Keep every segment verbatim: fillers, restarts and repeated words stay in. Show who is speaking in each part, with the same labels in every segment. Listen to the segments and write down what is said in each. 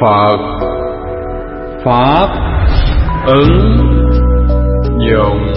Speaker 1: Phật Pháp ứng dụng.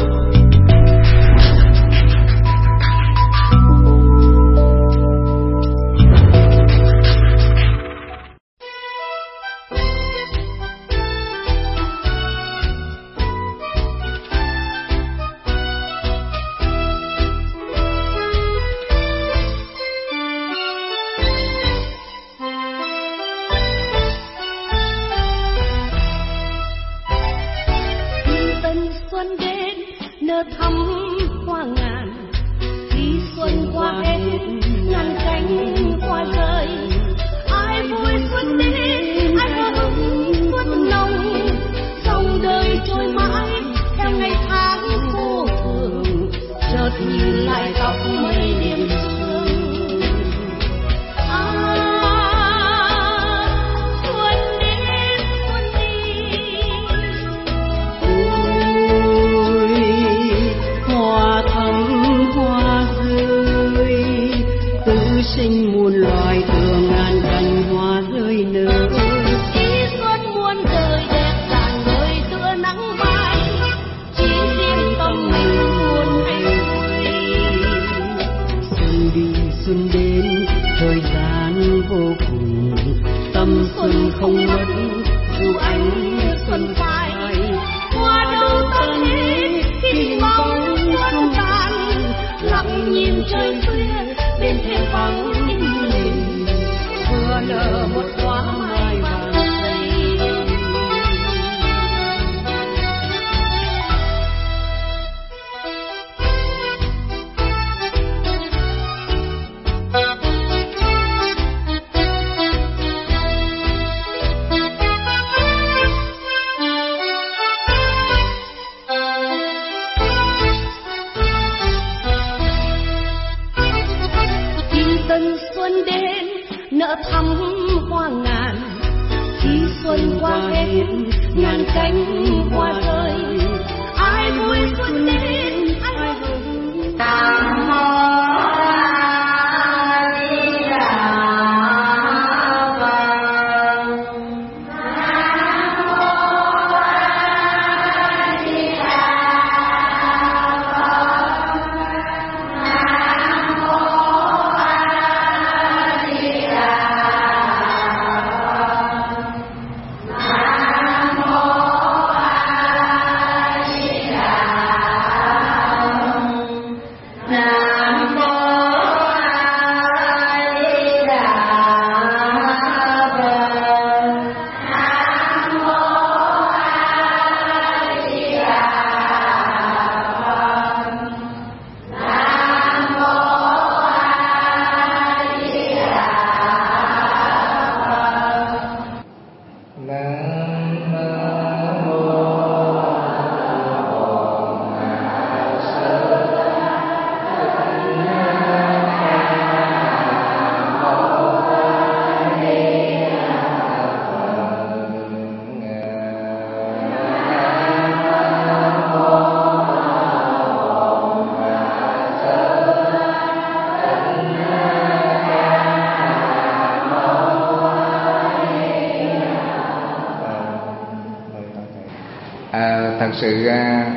Speaker 2: Thật sự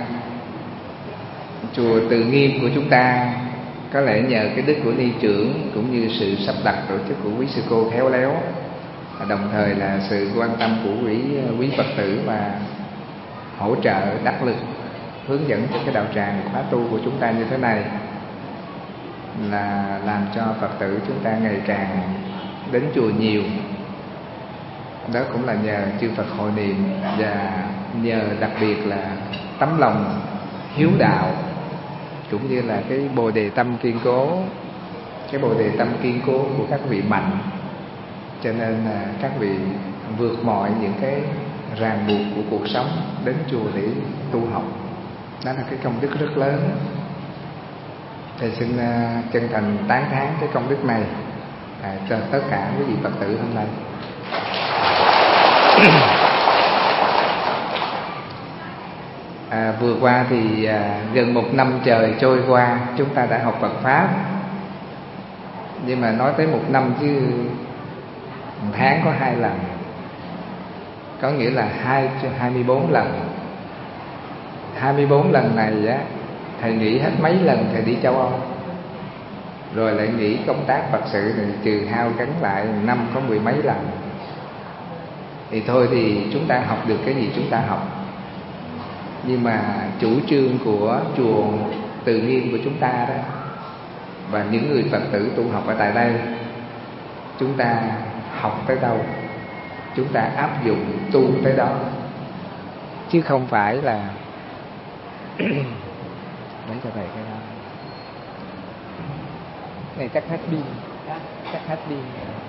Speaker 2: chùa Từ Nghiêm của chúng ta có lẽ nhờ cái đức của ni trưởng cũng như sự sắp đặt tổ chức của quý sư cô khéo léo, đồng thời là sự quan tâm của quý quý Phật tử và hỗ trợ đắc lực hướng dẫn cho cái đạo tràng khóa tu của chúng ta như thế này, là làm cho Phật tử chúng ta ngày càng đến chùa nhiều. Đó cũng là nhờ chư Phật hội niệm và nhờ đặc biệt là tấm lòng hiếu đạo, cũng như là cái bồ đề tâm kiên cố, cái bồ đề tâm kiên cố của các vị mạnh, cho nên là các vị vượt mọi những cái ràng buộc của cuộc sống đến chùa để tu học. Đó là cái công đức rất lớn. Thầy xin chân thành tán thán cái công đức này à, cho tất cả quý vị Phật tử hôm nay. À, vừa qua thì à, gần một năm trời trôi qua, chúng ta đã học Phật Pháp. Nhưng mà nói tới một năm chứ một tháng có hai lần. có nghĩa là hai hai mươi bốn lần. Hai mươi bốn lần này á, thầy nghĩ hết mấy lần thầy đi châu Âu, rồi lại nghỉ công tác Phật sự này, trừ hao gắn lại năm có mười mấy lần. Thì thôi thì chúng ta học được cái gì chúng ta học. Nhưng mà chủ trương của chùa Từ Nghiêm của chúng ta đó, và những người Phật tử tu học ở tại đây, chúng ta học tới đâu chúng ta áp dụng tu tới đó, chứ không phải là lấy cho thầy cái đó. Này chắc hết pin, chắc hết pin.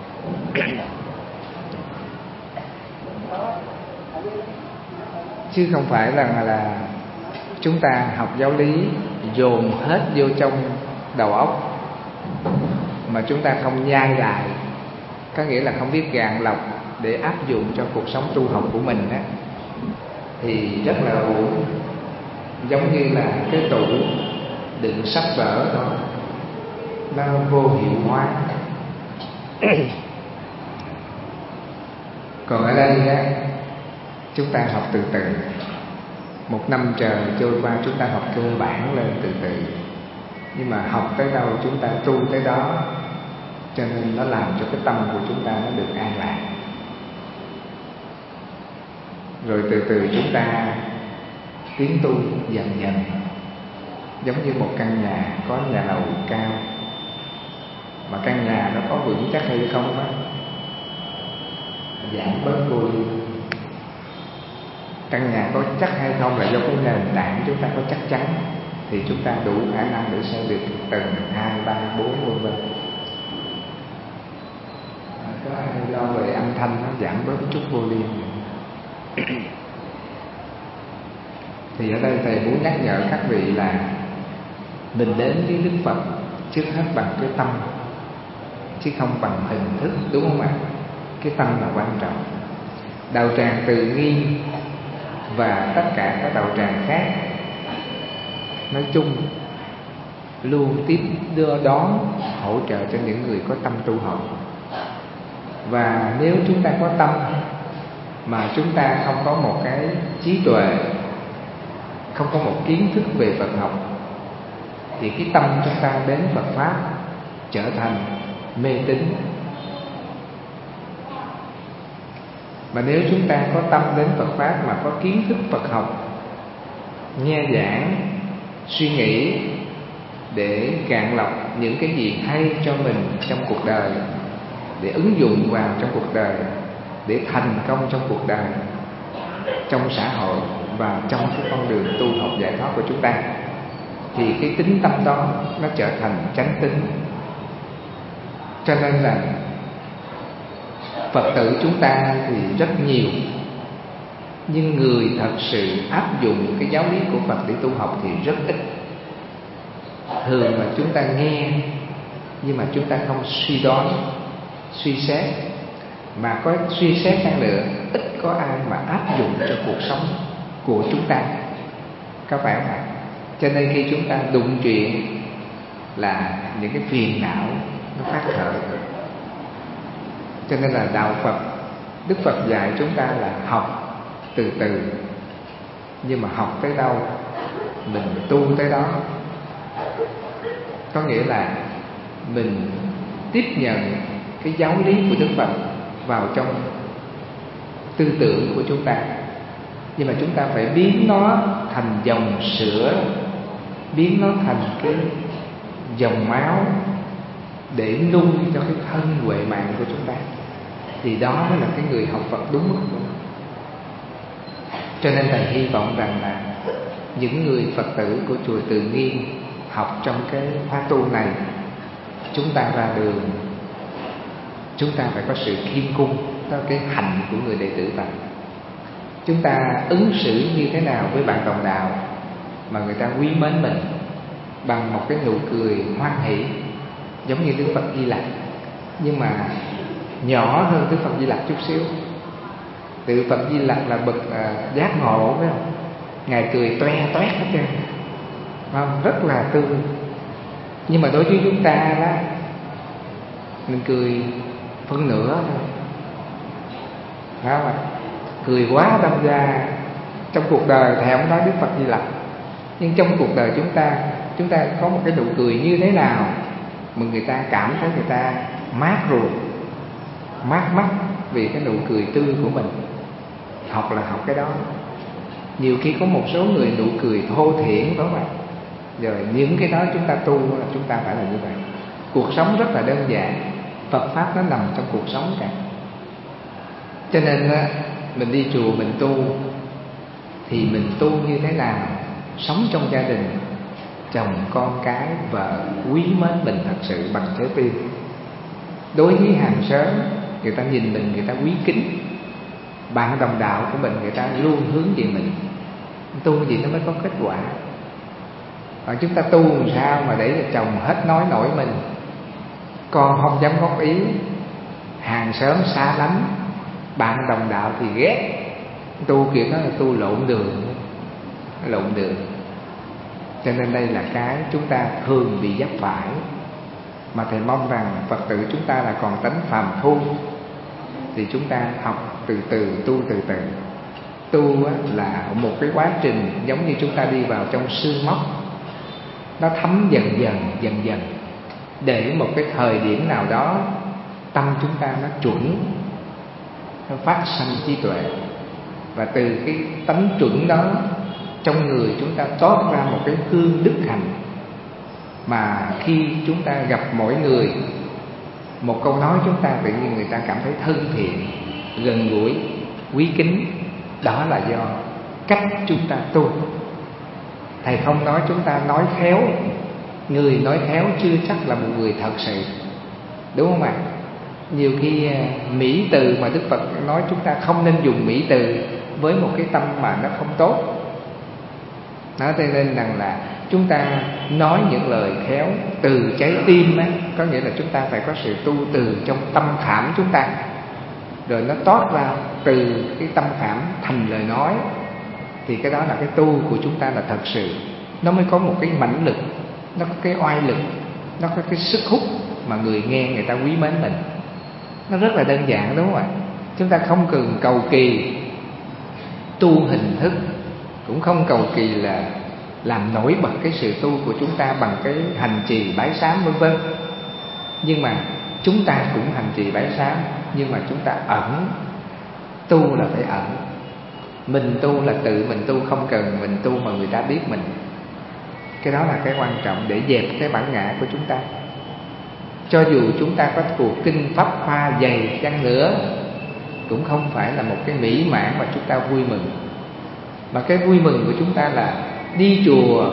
Speaker 2: Chứ không phải là là chúng ta học giáo lý dồn hết vô trong đầu óc mà chúng ta không nhai lại, có nghĩa là không biết gạn lọc để áp dụng cho cuộc sống tu học của mình á, thì rất là uổng. Giống như là cái tủ đựng sách vở thôi, nó vô hiệu hóa. Còn ở đây á, chúng ta học từ từ. Một năm trời trôi qua chúng ta học cơ bản lên từ từ. Nhưng mà học tới đâu chúng ta tu tới đó, cho nên nó làm cho cái tâm của chúng ta nó được an lạc. Rồi từ từ chúng ta tiến tu dần dần. Giống như một căn nhà có nhà lầu cao, mà căn nhà nó có vững chắc hay không á, giảm bớt vô đi. Căn nhà có chắc hay không là do cái nền tảng chúng ta có chắc chắn, thì chúng ta đủ khả năng để xây được tầng hai, ba, bốn vân vân. Có ai lo về âm thanh nó giảm bớt chút vô đi. Thì ở đây thầy muốn nhắc nhở các vị là mình đến với Đức Phật trước hết bằng cái tâm, chứ không bằng hình thức, đúng không ạ? Cái tâm là quan trọng. Đạo tràng Từ Nghiêm và tất cả các đạo tràng khác nói chung luôn tiếp đưa đón hỗ trợ cho những người có tâm tu học. Và nếu chúng ta có tâm mà chúng ta không có một cái trí tuệ, không có một kiến thức về Phật học, thì cái tâm chúng ta đến Phật Pháp trở thành mê tín. Mà nếu chúng ta có tâm đến Phật Pháp mà có kiến thức Phật học, nghe giảng, suy nghĩ để gạn lọc những cái gì hay cho mình trong cuộc đời, để ứng dụng vào trong cuộc đời, để thành công trong cuộc đời, trong xã hội và trong cái con đường tu học giải thoát của chúng ta, thì cái tính tâm đó nó trở thành chánh tín. Cho nên là Phật tử chúng ta thì rất nhiều, nhưng người thật sự áp dụng cái giáo lý của Phật để tu học thì rất ít. Thường là chúng ta nghe, nhưng mà chúng ta không suy đoán, suy xét. Mà có suy xét chăng nữa, ít có ai mà áp dụng cho cuộc sống của chúng ta, có phải không ạ? Cho nên khi chúng ta đụng chuyện là những cái phiền não nó phát khởi. Cho nên là đạo Phật, Đức Phật dạy chúng ta là học từ từ, nhưng mà học tới đâu mình tu tới đó. Có nghĩa là mình tiếp nhận cái giáo lý của Đức Phật vào trong tư tưởng của chúng ta, nhưng mà chúng ta phải biến nó thành dòng sữa, biến nó thành cái dòng máu để nuôi cho cái thân huệ mạng của chúng ta. Thì đó mới là cái người học Phật đúng mức. Cho nên thầy hy vọng rằng là những người Phật tử của chùa Từ Nghiêm học trong cái khóa tu này, chúng ta ra đường, chúng ta phải có sự khiêm cung, đó là cái hành của người đệ tử Phật. Chúng ta ứng xử như thế nào với bạn đồng đạo mà người ta quý mến mình, bằng một cái nụ cười hoan hỷ, giống như Đức Phật Di Lặc, nhưng mà nhỏ hơn Đức Phật Di Lặc chút xíu. Tự Phật Di Lặc là bậc uh, giác ngộ, phải không? Ngài cười toe toét hết trơn, không? Rất là tươi. Nhưng mà đối với chúng ta đó, mình cười phân nửa thôi, phải không ạ? cười quá đâm ra trong cuộc đời thầy không nói Đức Phật Di Lặc, nhưng trong cuộc đời chúng ta, chúng ta có một cái nụ cười như thế nào mà người ta cảm thấy người ta mát ruột, mát mắt vì cái nụ cười tươi của mình. Học là học cái đó. Nhiều khi có một số người nụ cười thô thiển đó mà, rồi những cái đó chúng ta tu là chúng ta phải là như vậy. Cuộc sống rất là đơn giản, Phật pháp nó nằm trong cuộc sống cả. Cho nên mình đi chùa mình tu thì mình tu như thế nào? Sống trong gia đình, chồng con cái vợ quý mến mình thật sự bằng trái tim. Đối với hàng xóm, người ta nhìn mình người ta quý kính. Bạn đồng đạo của mình người ta luôn hướng về mình. Tu gì nó mới có kết quả. Còn chúng ta tu làm sao mà để cho chồng hết nói nổi mình, con không dám góp ý, hàng xóm xa lánh, bạn đồng đạo thì ghét. Tu kiểu đó là tu lộn đường, lộn đường. Cho nên đây là cái chúng ta thường bị dấp phải. Mà thầy mong rằng Phật tử chúng ta là còn tánh phàm phu, thì chúng ta học từ từ, tu từ từ. Tu là một cái quá trình giống như chúng ta đi vào trong xương móc, nó thấm dần dần dần dần, để một cái thời điểm nào đó tâm chúng ta nó chuẩn, nó phát sanh trí tuệ. Và từ cái tánh chuẩn đó, trong người chúng ta toát ra một cái hương đức hạnh, mà khi chúng ta gặp mỗi người, một câu nói chúng ta tự nhiên người ta cảm thấy thân thiện, gần gũi, quý kính. Đó là do cách chúng ta tu. Thầy không nói chúng ta nói khéo. Người nói khéo chưa chắc là một người thật sự, đúng không ạ? Nhiều khi mỹ từ mà Đức Phật nói chúng ta không nên dùng mỹ từ với một cái tâm mà nó không tốt. Nói thế nên rằng là chúng ta nói những lời khéo từ trái tim á, có nghĩa là chúng ta phải có sự tu từ trong tâm khảm chúng ta, rồi nó toát ra từ cái tâm khảm thành lời nói. Thì cái đó là cái tu của chúng ta là thật sự. Nó mới có một cái mãnh lực, nó có cái oai lực, nó có cái sức hút mà người nghe người ta quý mến mình. Nó rất là đơn giản, đúng không ạ? Chúng ta không cần cầu kỳ tu hình thức, cũng không cầu kỳ là làm nổi bật cái sự tu của chúng ta bằng cái hành trì bái sám vân vân. Nhưng mà chúng ta cũng hành trì bái sám, nhưng mà chúng ta ẩn. Tu là phải ẩn. Mình tu là tự mình tu, không cần mình tu mà người ta biết mình. Cái đó là cái quan trọng để dẹp cái bản ngã của chúng ta. Cho dù chúng ta có cuộc kinh pháp hoa dày chăng nữa, cũng không phải là một cái mỹ mãn mà chúng ta vui mừng. Mà cái vui mừng của chúng ta là đi chùa,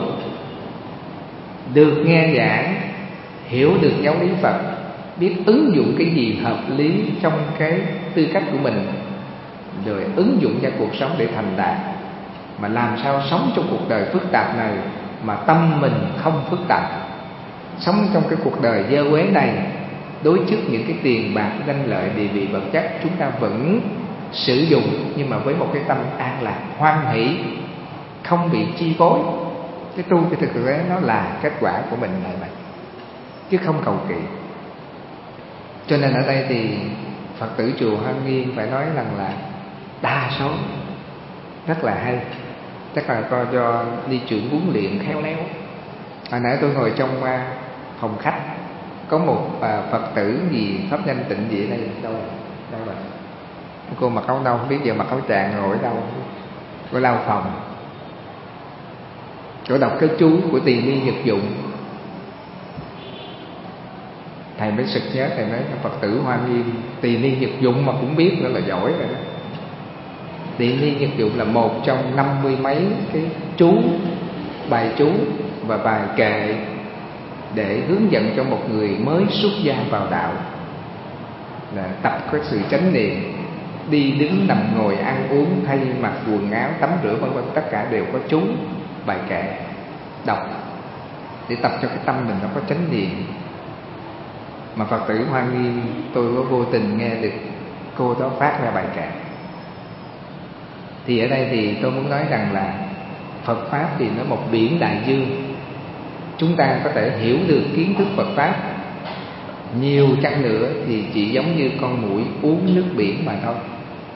Speaker 2: được nghe giảng, hiểu được giáo lý Phật, biết ứng dụng cái gì hợp lý trong cái tư cách của mình, rồi ứng dụng cho cuộc sống để thành đạt. Mà làm sao sống trong cuộc đời phức tạp này mà tâm mình không phức tạp. Sống trong cái cuộc đời dơ uế này, đối trước những cái tiền bạc, danh lợi, địa vị vật chất, chúng ta vẫn sử dụng, nhưng mà với một cái tâm an lạc, hoan hỷ, không bị chi phối. Cái tu cái thực tế nó là kết quả của mình này mà, chứ không cầu kỳ. Cho nên ở đây thì Phật tử chùa Hoa Nghiêm phải nói rằng là đa số rất là hay. Chắc là do, do đi trưởng huấn luyện khéo léo. Hồi nãy tôi ngồi trong phòng khách, có một Phật tử gì pháp danh Tịnh gì ở đây, đâu đâu rồi? Cô mặc áo nâu, không biết giờ mặc áo tràng ngồi ở đâu. Cô lau phòng, cô đọc cái chú của Tỳ Ni Nhật Dụng. Thầy mới sực nhớ, thầy nói Phật tử Hoa Nghiêm Tỳ Ni Nhật Dụng mà cũng biết nữa là giỏi rồi đó. Tỳ Ni Nhật Dụng là một trong năm mươi mấy cái chú, bài chú và bài kệ để hướng dẫn cho một người mới xuất gia vào đạo, là tập có sự chánh niệm, đi đứng nằm ngồi ăn uống, thay mặc quần áo, tắm rửa vân vân, tất cả đều có chú, bài kệ đọc để tập cho cái tâm mình nó có chánh niệm. Mà Phật tử Hoa Nghiêm tôi có vô tình nghe được cô đó phát ra bài kệ. Thì ở đây thì tôi muốn nói rằng là Phật pháp thì nó một biển đại dương. Chúng ta có thể hiểu được kiến thức Phật pháp nhiều chăng nữa thì chỉ giống như con muỗi uống nước biển mà thôi.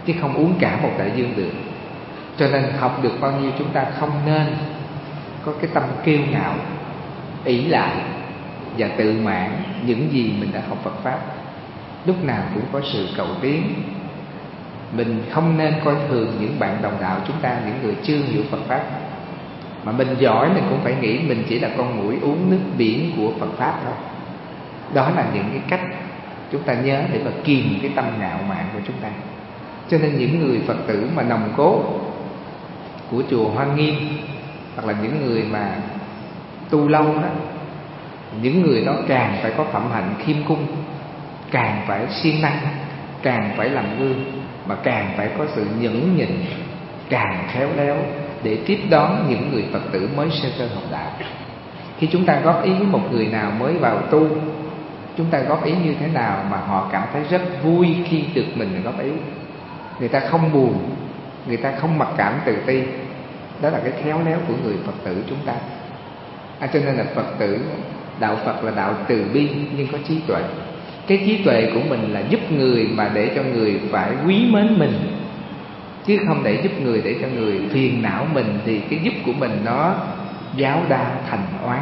Speaker 2: chứ không uống cả một đại dương được. Cho nên học được bao nhiêu chúng ta không nên có cái tâm kiêu ngạo, ỷ lại và tự mãn những gì mình đã học Phật Pháp. Lúc nào cũng có sự cầu tiến. Mình không nên coi thường những bạn đồng đạo chúng ta, những người chưa hiểu Phật Pháp. Mà mình giỏi mình cũng phải nghĩ mình chỉ là con muỗi uống nước biển của Phật Pháp thôi. Đó là những cái cách chúng ta nhớ để mà kìm cái tâm ngạo mạn của chúng ta. Cho nên những người Phật tử mà nòng cốt của chùa Hoa Nghiêm, hoặc là những người mà tu lâu đó, những người đó càng phải có phẩm hạnh khiêm cung, càng phải siêng năng, càng phải làm gương, mà càng phải có sự nhẫn nhịn, càng khéo léo để tiếp đón những người Phật tử mới sơ cơ học đạo. Khi chúng ta góp ý với một người nào mới vào tu, chúng ta góp ý như thế nào mà họ cảm thấy rất vui khi được mình góp ý. Người ta không buồn, người ta không mặc cảm tự ti. Đó là cái khéo léo của người Phật tử chúng ta. à, Cho nên là Phật tử, đạo Phật là đạo từ bi nhưng có trí tuệ. Cái trí tuệ của mình là giúp người mà để cho người phải quý mến mình, chứ không để giúp người để cho người phiền não mình. Thì cái giúp của mình nó giáo đa thành oán.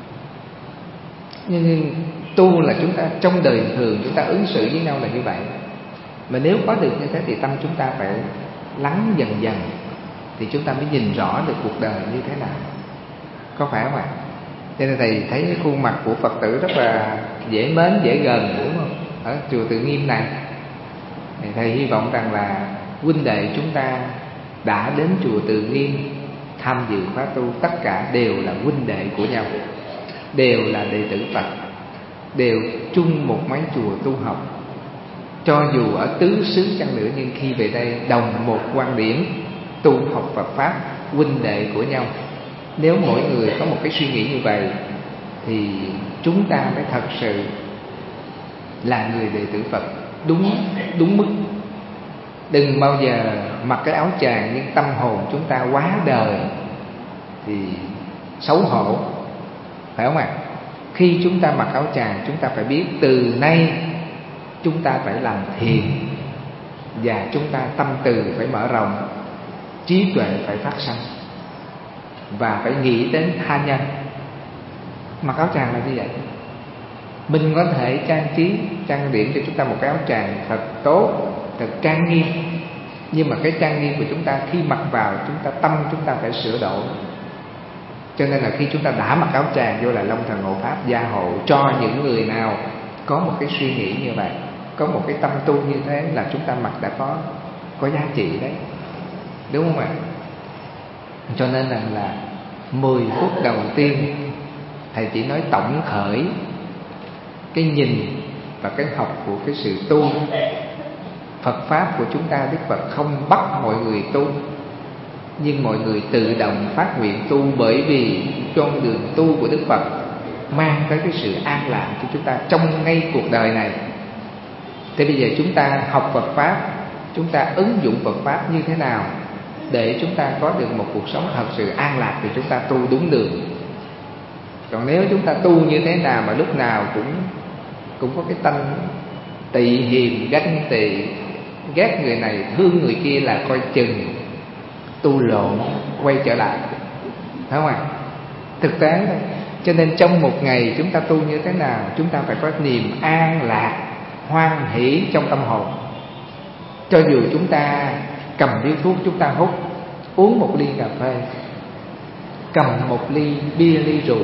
Speaker 2: Nhưng tu là chúng ta trong đời thường chúng ta ứng xử với nhau là như vậy. Mà nếu có được như thế thì tâm chúng ta phải lắng dần dần, thì chúng ta mới nhìn rõ được cuộc đời như thế nào. Có phải không ạ? Cho nên thầy thấy cái khuôn mặt của Phật tử rất là dễ mến, dễ gần, đúng không? Ở chùa Từ Nghiêm này thì thầy hy vọng rằng là huynh đệ chúng ta đã đến chùa Từ Nghiêm tham dự khóa tu, tất cả đều là huynh đệ của nhau, đều là đệ tử Phật, đều chung một mái chùa tu học. Cho dù ở tứ xứ chăng nữa, nhưng khi về đây đồng một quan điểm tu học Phật Pháp, huynh đệ của nhau. Nếu mỗi người có một cái suy nghĩ như vậy thì chúng ta mới thật sự là người đệ tử Phật đúng đúng mức. Đừng bao giờ mặc cái áo choàng nhưng tâm hồn chúng ta quá đời thì xấu hổ, phải không ạ? Khi chúng ta mặc áo choàng, chúng ta phải biết từ nay chúng ta phải làm thiền, và chúng ta tâm từ phải mở rộng, trí tuệ phải phát sanh, và phải nghĩ đến tha nhân. Mặc áo choàng là như vậy. Mình có thể trang trí, trang điểm cho chúng ta một cái áo choàng thật tốt, thật trang nghiêm, nhưng mà cái trang nghiêm của chúng ta khi mặc vào, chúng ta tâm chúng ta phải sửa đổi. Cho nên là khi chúng ta đã mặc áo choàng vô là Long Thần Hộ Pháp gia hộ cho những người nào có một cái suy nghĩ như vậy, có một cái tâm tu như thế, là chúng ta mặc đã có có giá trị đấy, đúng không ạ? Cho nên là, là mười phút đầu tiên thầy chỉ nói tổng khởi cái nhìn và cái học của cái sự tu. Phật Pháp của chúng ta, Đức Phật không bắt mọi người tu, nhưng mọi người tự động phát nguyện tu, bởi vì con đường tu của Đức Phật mang tới cái sự an lạc cho chúng ta trong ngay cuộc đời này. Thế bây giờ chúng ta học Phật Pháp, chúng ta ứng dụng Phật Pháp như thế nào để chúng ta có được một cuộc sống thật sự an lạc, thì chúng ta tu đúng đường. Còn nếu chúng ta tu như thế nào mà lúc nào cũng cũng có cái tâm tị hiềm, ganh tị, ghét người này, thương người kia, là coi chừng tu lộn, quay trở lại, phải không ạ? Thực tế thôi. Cho nên trong một ngày chúng ta tu như thế nào, chúng ta phải có niềm an lạc, hoan hỷ trong tâm hồn. Cho dù chúng ta cầm điếu thuốc chúng ta hút, uống một ly cà phê, cầm một ly bia, ly rượu,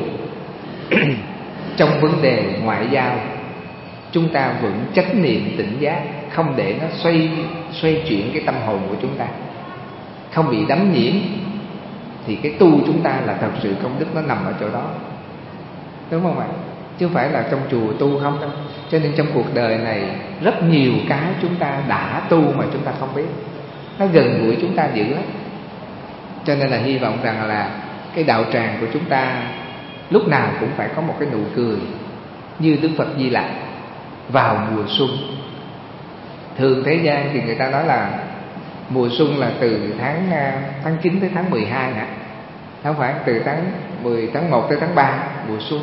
Speaker 2: trong vấn đề ngoại giao chúng ta vẫn chánh niệm tỉnh giác, không để nó xoay xoay chuyển cái tâm hồn của chúng ta, không bị đắm nhiễm, thì cái tu chúng ta là thật sự công đức nó nằm ở chỗ đó, đúng không ạ? Chứ không phải là trong chùa tu không đâu. Cho nên trong cuộc đời này rất nhiều cái chúng ta đã tu mà chúng ta không biết, nó gần gũi chúng ta dữ lắm. Cho nên là hy vọng rằng là cái đạo tràng của chúng ta lúc nào cũng phải có một cái nụ cười như Đức Phật Di Lặc vào mùa xuân. Thường thế gian thì người ta nói là mùa xuân là từ tháng tháng chín tới tháng mười hai hả? Không phải, từ tháng mười tháng một tới tháng ba mùa xuân.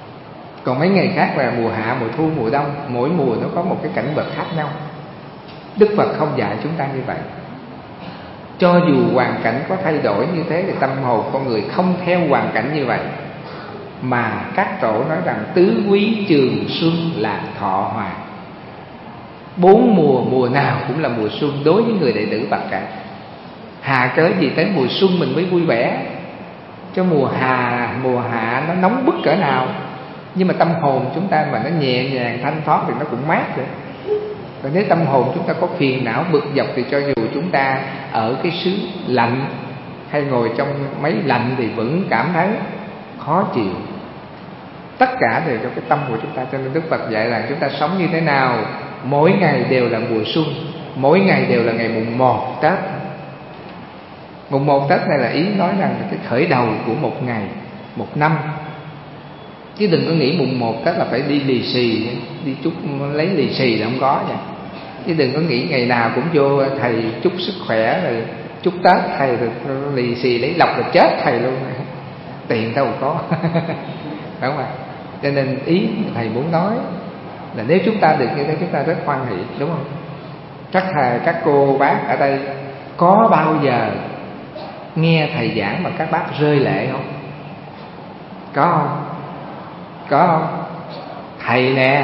Speaker 2: Còn mấy ngày khác là mùa hạ, mùa thu, mùa đông. Mỗi mùa nó có một cái cảnh vật khác nhau. Đức Phật không dạy chúng ta như vậy. Cho dù hoàn cảnh có thay đổi như thế thì tâm hồn con người không theo hoàn cảnh như vậy. Mà các tổ nói rằng tứ quý trường xuân là thọ hoàng. Bốn mùa, mùa nào cũng là mùa xuân đối với người đệ tử Phật cả. Hà cớ gì tới mùa xuân mình mới vui vẻ. Cho mùa hà, mùa hạ nó nóng bức cỡ nào, nhưng mà tâm hồn chúng ta mà nó nhẹ nhàng thanh thoát thì nó cũng mát rồi. Còn nếu tâm hồn chúng ta có phiền não bực dọc thì cho dù chúng ta ở cái xứ lạnh hay ngồi trong máy lạnh thì vẫn cảm thấy khó chịu. Tất cả đều cho cái tâm của chúng ta. Cho nên Đức Phật dạy rằng chúng ta sống như thế nào, mỗi ngày đều là mùa xuân, mỗi ngày đều là ngày mùng một Tết. Mùng một Tết này là ý nói rằng là cái khởi đầu của một ngày, một năm. Chứ đừng có nghĩ mùng một Tết là phải đi lì xì, đi chúc lấy lì xì là không có vậy. Chứ đừng có nghĩ ngày nào cũng vô thầy chúc sức khỏe rồi chúc Tết thầy rồi lì xì lấy lọc rồi chết thầy luôn. Tiền đâu có. Đúng không ạ? Cho nên ý thầy muốn nói là nếu chúng ta được như thế chúng ta rất hoan hỷ, đúng không? Các thầy, các cô bác ở đây có bao giờ nghe thầy giảng mà các bác rơi lệ không? Có không? Có không? Thầy nè,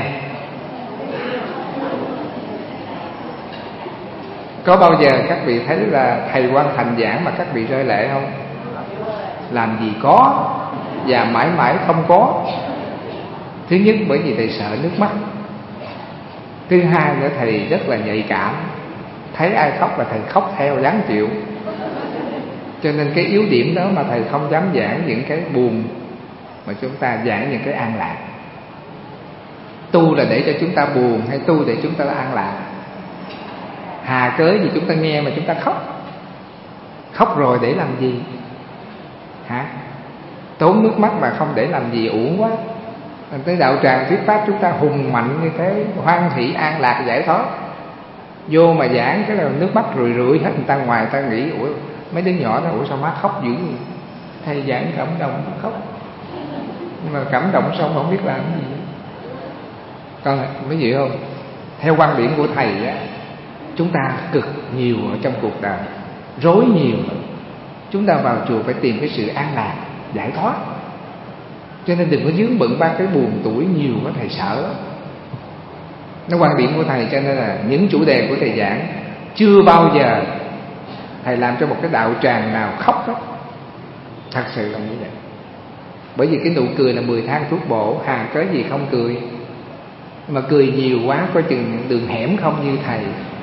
Speaker 2: có bao giờ các vị thấy là thầy Quan Thành giảng mà các vị rơi lệ không? Làm gì có, và mãi mãi không có. Thứ nhất bởi vì thầy sợ nước mắt. Thứ hai nữa thầy rất là nhạy cảm, thấy ai khóc là thầy khóc theo ráng chịu. Cho nên cái yếu điểm đó mà thầy không dám giảng những cái buồn, mà chúng ta giảng những cái an lạc. Tu là để cho chúng ta buồn hay tu để chúng ta an lạc? Hà cớ gì chúng ta nghe mà chúng ta khóc? Khóc rồi để làm gì? Hả? Tốn nước mắt mà không để làm gì uổng quá. Tới đạo tràng thuyết pháp chúng ta hùng mạnh như thế, hoan hỷ an lạc giải thoát. Vô mà giảng cái là nước mắt rười rượi hết, người ta ngoài ta nghĩ ủa mấy đứa nhỏ đó, ủa sao má khóc dữ vậy? Thầy giảng cảm động nó khóc. Nhưng mà cảm động xong không biết làm cái gì. Con mấy gì không? Theo quan điểm của thầy á, chúng ta cực nhiều ở trong cuộc đời, rối nhiều. Chúng ta vào chùa phải tìm cái sự an lạc, giải thoát. Cho nên đừng có vướng bận ba cái buồn tuổi nhiều quá, thầy sợ lắm. Nó quan điểm của thầy, cho nên là những chủ đề của thầy giảng chưa bao giờ thầy làm cho một cái đạo tràng nào khóc hết. Thật sự là như vậy. Bởi vì cái nụ cười là mười thang thuốc bổ, hà cớ gì không cười. Mà cười nhiều quá coi chừng đường hẻm không như thầy.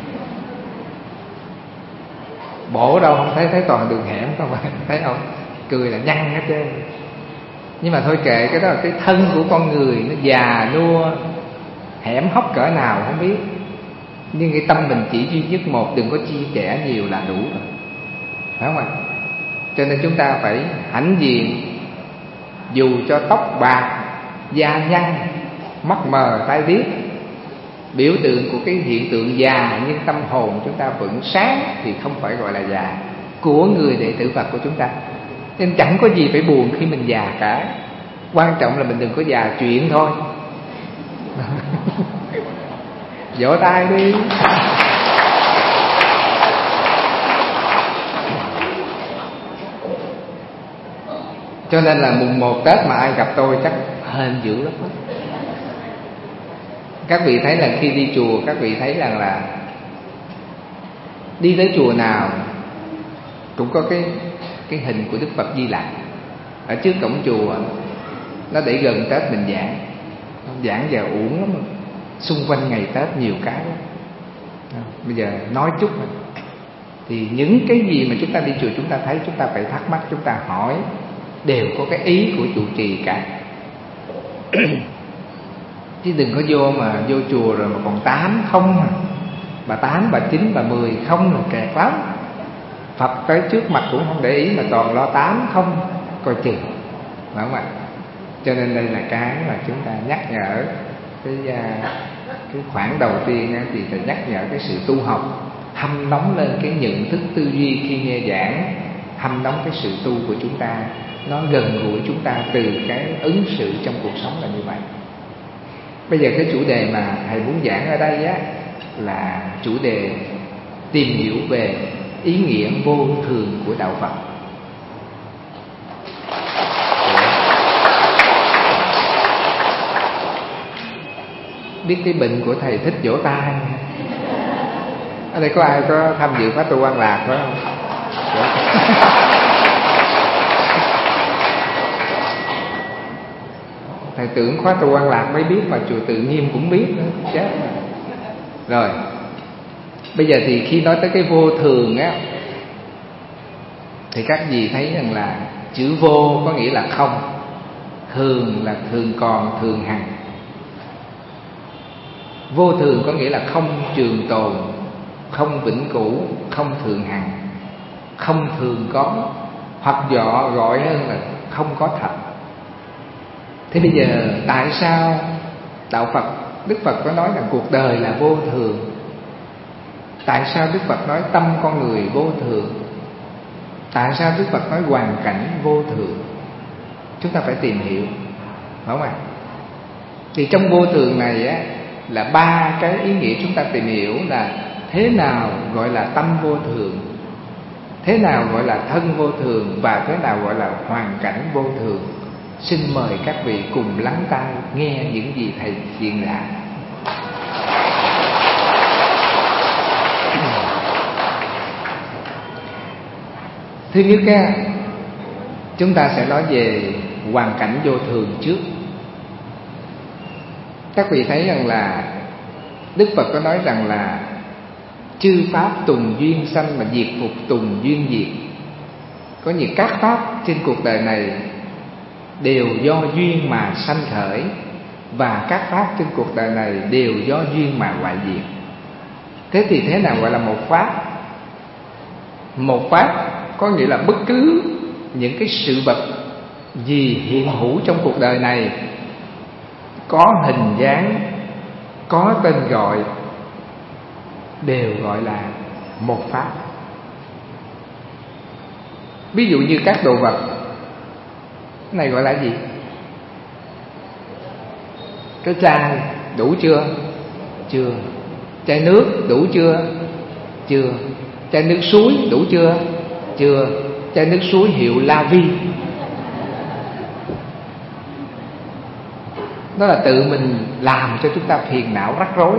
Speaker 2: Bổ đâu không thấy, thấy toàn đường hẻm không phải, thấy không? Cười là nhăn hết trơn. Nhưng mà thôi kệ, cái đó là cái thân của con người, nó già nua hẻm hóc cỡ nào không biết. Nhưng cái tâm mình chỉ duy nhất một, đừng có chia sẻ nhiều là đủ rồi, phải không ạ? Cho nên chúng ta phải hãnh diện, dù cho tóc bạc, da nhăn, mắt mờ, tai điếc, biểu tượng của cái hiện tượng già, nhưng tâm hồn chúng ta vẫn sáng thì không phải gọi là già của người đệ tử Phật của chúng ta. Nên chẳng có gì phải buồn khi mình già cả. Quan trọng là mình đừng có già chuyện thôi. Vỗ tay đi. Cho nên là mùng một Tết mà ai gặp tôi chắc hên dữ lắm. Các vị thấy là khi đi chùa, các vị thấy rằng là đi tới chùa nào cũng có cái cái hình của Đức Phật Di Lặc ở trước cổng chùa. Nó để gần Tết mình giảng, giảng giờ uổng lắm. Xung quanh ngày Tết nhiều cái lắm. Bây giờ nói chút thôi. Thì những cái gì mà chúng ta đi chùa chúng ta thấy, chúng ta phải thắc mắc, chúng ta hỏi, đều có cái ý của trụ trì cả. Chứ đừng có vô mà vô chùa rồi mà còn tám không à. Bà tám, bà chín, bà mười không là kẹt lắm. Phật tới trước mặt cũng không để ý mà toàn lo tám không, coi chừng, phải không ạ? Cho nên đây là cái mà chúng ta nhắc nhở. Cái, cái khoảng đầu tiên thì phải nhắc nhở cái sự tu học, hâm nóng lên cái nhận thức tư duy khi nghe giảng, hâm nóng cái sự tu của chúng ta, nó gần gũi chúng ta từ cái ứng xử trong cuộc sống là như vậy. Bây giờ cái chủ đề mà thầy muốn giảng ở đây á, là chủ đề tìm hiểu về ý nghĩa vô thường của đạo Phật. Biết cái bệnh của thầy thích vỗ tay. Ở đây có ai có tham dự khóa tu An Lạc phải không? Thầy tưởng khóa tu An Lạc mới biết, mà chùa Tự Nghiêm cũng biết nữa, chết rồi. Bây giờ thì khi nói tới cái vô thường á, thì các vị thấy rằng là chữ vô có nghĩa là không, thường là thường còn, thường hằng. Vô thường có nghĩa là không trường tồn, không vĩnh cửu, không thường hằng, không thường có, hoặc dọ gọi hơn là không có thật. Thế bây giờ tại sao đạo Phật, Đức Phật có nói rằng cuộc đời là vô thường? Tại sao Đức Phật nói tâm con người vô thường? Tại sao Đức Phật nói hoàn cảnh vô thường? Chúng ta phải tìm hiểu, phải không ạ? Thì trong vô thường này á, là ba cái ý nghĩa chúng ta tìm hiểu là thế nào gọi là tâm vô thường, thế nào gọi là thân vô thường, và thế nào gọi là hoàn cảnh vô thường. Xin mời các vị cùng lắng tai nghe những gì thầy diễn đạt. Thứ nhất á, chúng ta sẽ nói về hoàn cảnh vô thường trước. Các vị thấy rằng là Đức Phật có nói rằng là chư pháp tùng duyên sanh mà diệt phục tùng duyên diệt. Có nhiều các pháp trên cuộc đời này đều do duyên mà sanh khởi, và các pháp trên cuộc đời này đều do duyên mà hoại diệt. Thế thì thế nào gọi là một pháp? Một pháp có nghĩa là bất cứ những cái sự vật gì hiện hữu trong cuộc đời này, có hình dáng, có tên gọi, đều gọi là một pháp. Ví dụ như các đồ vật, cái này gọi là gì? Cái chai đủ chưa? Chưa. Chai nước đủ chưa? Chưa. Chai nước suối đủ chưa? Chưa. Chai nước suối hiệu La Vi. Đó là tự mình làm cho chúng ta phiền não rắc rối.